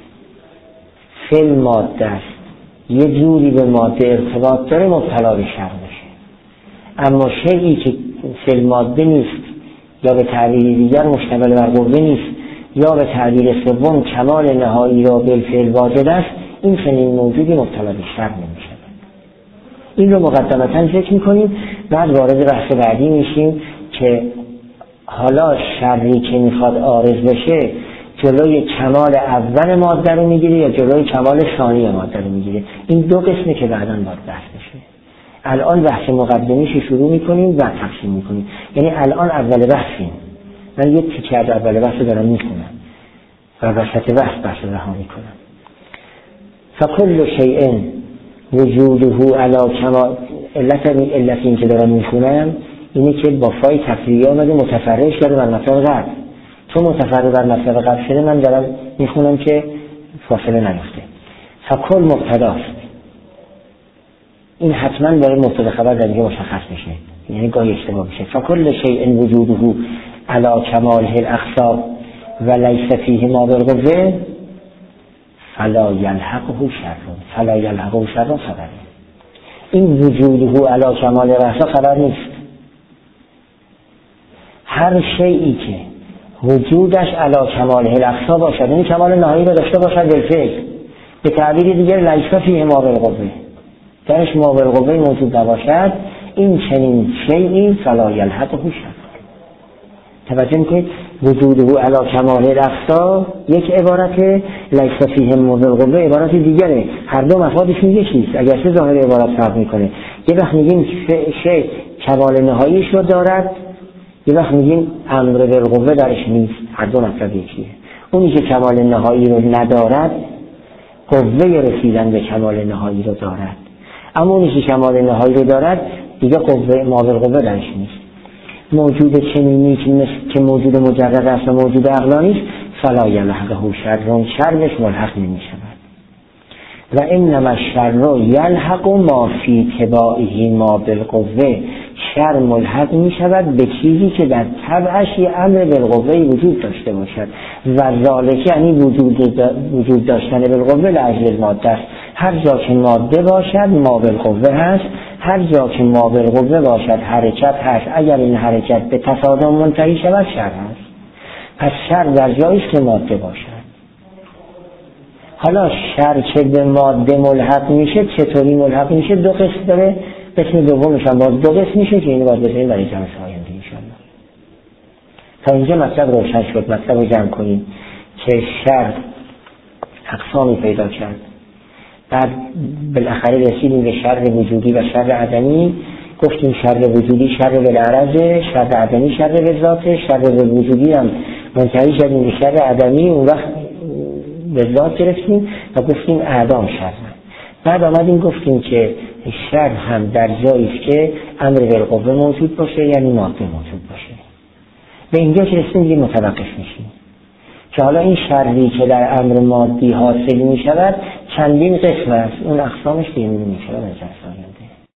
فی ماده است، یه جوری به ماده ارتباط داره، مبتلا به شر بشه. اما شیئی که فی ماده نیست یا به تعبیر دیگر مشتمل بر قوه نیست یا به تعبیر سوم کمال نهایی را بالفعل واجد است، این چنین موجودی مبتلا به شر نمی‌شود. این رو مقدمتاً ذکر می‌کنیم، بعد وارد بحث بعدی میشیم که حالا شری که میخواد عارض بشه جلوی کمال اول ماده رو میگیره یا جلوی کمال ثانی ماده رو میگیره. این دو قسمه که بعداً باید بحث بشه. الان بحث مقدمیش شروع میکنیم و تقسیم میکنیم. یعنی الان اول بحثیم، من یه تیکه از اول بحث دارم میخونم و وسط بحث رها میکنم. فکل شیء وجوده علی کمال، علت این که دارم میخونم اینه که با فای تفریعی آمده متفرع شده بر مطلب قبل. چون متفرع بر مطلب قبل شده من دارم میخونم که فاصله نیفته. فکل مبتداست، این حتما باید مبتدا خبر در اینجا مشخص بشه، یعنی گاهی اشتباه میشه. فکل شیء وجوده علی کمال الاقصا و لیس فیه ما بالقوه فلا یلحقه شر. فلا یلحقه شر خبره. این وجوده علی کمال الاقصا خبر نیست. هر شیئی که وجودش علی کمال الاقصا باشد، یعنی کمال نهایی را داشته باشد بالفعل، به تعبیر دیگر لیس فیه ما بالقوه، درش ما بالقوه موجود نباشد، این چنین شیئی فلا یلحقه شر. توجه میکنید؟ وجوده علی کمال الاقصا یک عبارته، لیس فیه ما بالقوه عبارت دیگره. هر دو مفادشون یکیست اگرچه ظاهر عبارت فرق میکنه. یه وقت میگیم شی کمال نهاییش رو دارد، یه وقت میگیم امر بالقوه درش نیست. هر دو مطلب یکیه. اونی که کمال نهایی رو ندارد قوه رسیدن به کمال نهایی رو دارد، اما اونی که کمال نهایی رو دارد دیگه قوه ما بالقوه درش نیست. موجود چنینی که موجود مجرد است و موجود عقلانی است، فلا یلحقه شر، شر بهش ملحق نمی شود. و انما الشر یلحق ما فی تباعه ما بالقوه، شر ملحق می شود به چیزی که در طبعش یه امر بالقوه وجود داشته باشد و ذالک یعنی وجود داشتن بالقوه لاجل ماده است. هر جا که ماده باشد ما بالقوه هست، هر جا که ما بالقوه باشد حرکت هست. اگر این حرکت به تصادم منتهی شود شر هست. پس شر در جایی است که ماده باشد. حالا شر که به ماده ملحق میشه چطوری ملحق میشه؟ دو قسم داره. قسم دومش هم باز دو قسم میشه که اینو باید بزنیم برای جلسه آینده انشاءالله. تا اینجا مطلب روشن شد. مطلب رو جمع کنیم که شر اقسامی پیدا کرد. بعد بالاخره رسیدیم به شر وجودی و شر عدمی. گفتیم شر وجودی شر بالعرض، شر عدمی شر بالذات. شر وجودی هم منتهی شدیم به شر عدمی، اون وقت بالذات گرفتیم و گفتیم اعدام شر. بعد آمدیم گفتیم که شر هم در جایی است که امر بالقوه موجود باشه، یعنی ماده موجود باشه. به اینجا که رسیدیم دیگه متوقف میشیم که حالا این شری که در امر مادی حاصل می شود چندین قسم است. اون اقسامش دیگه می شود.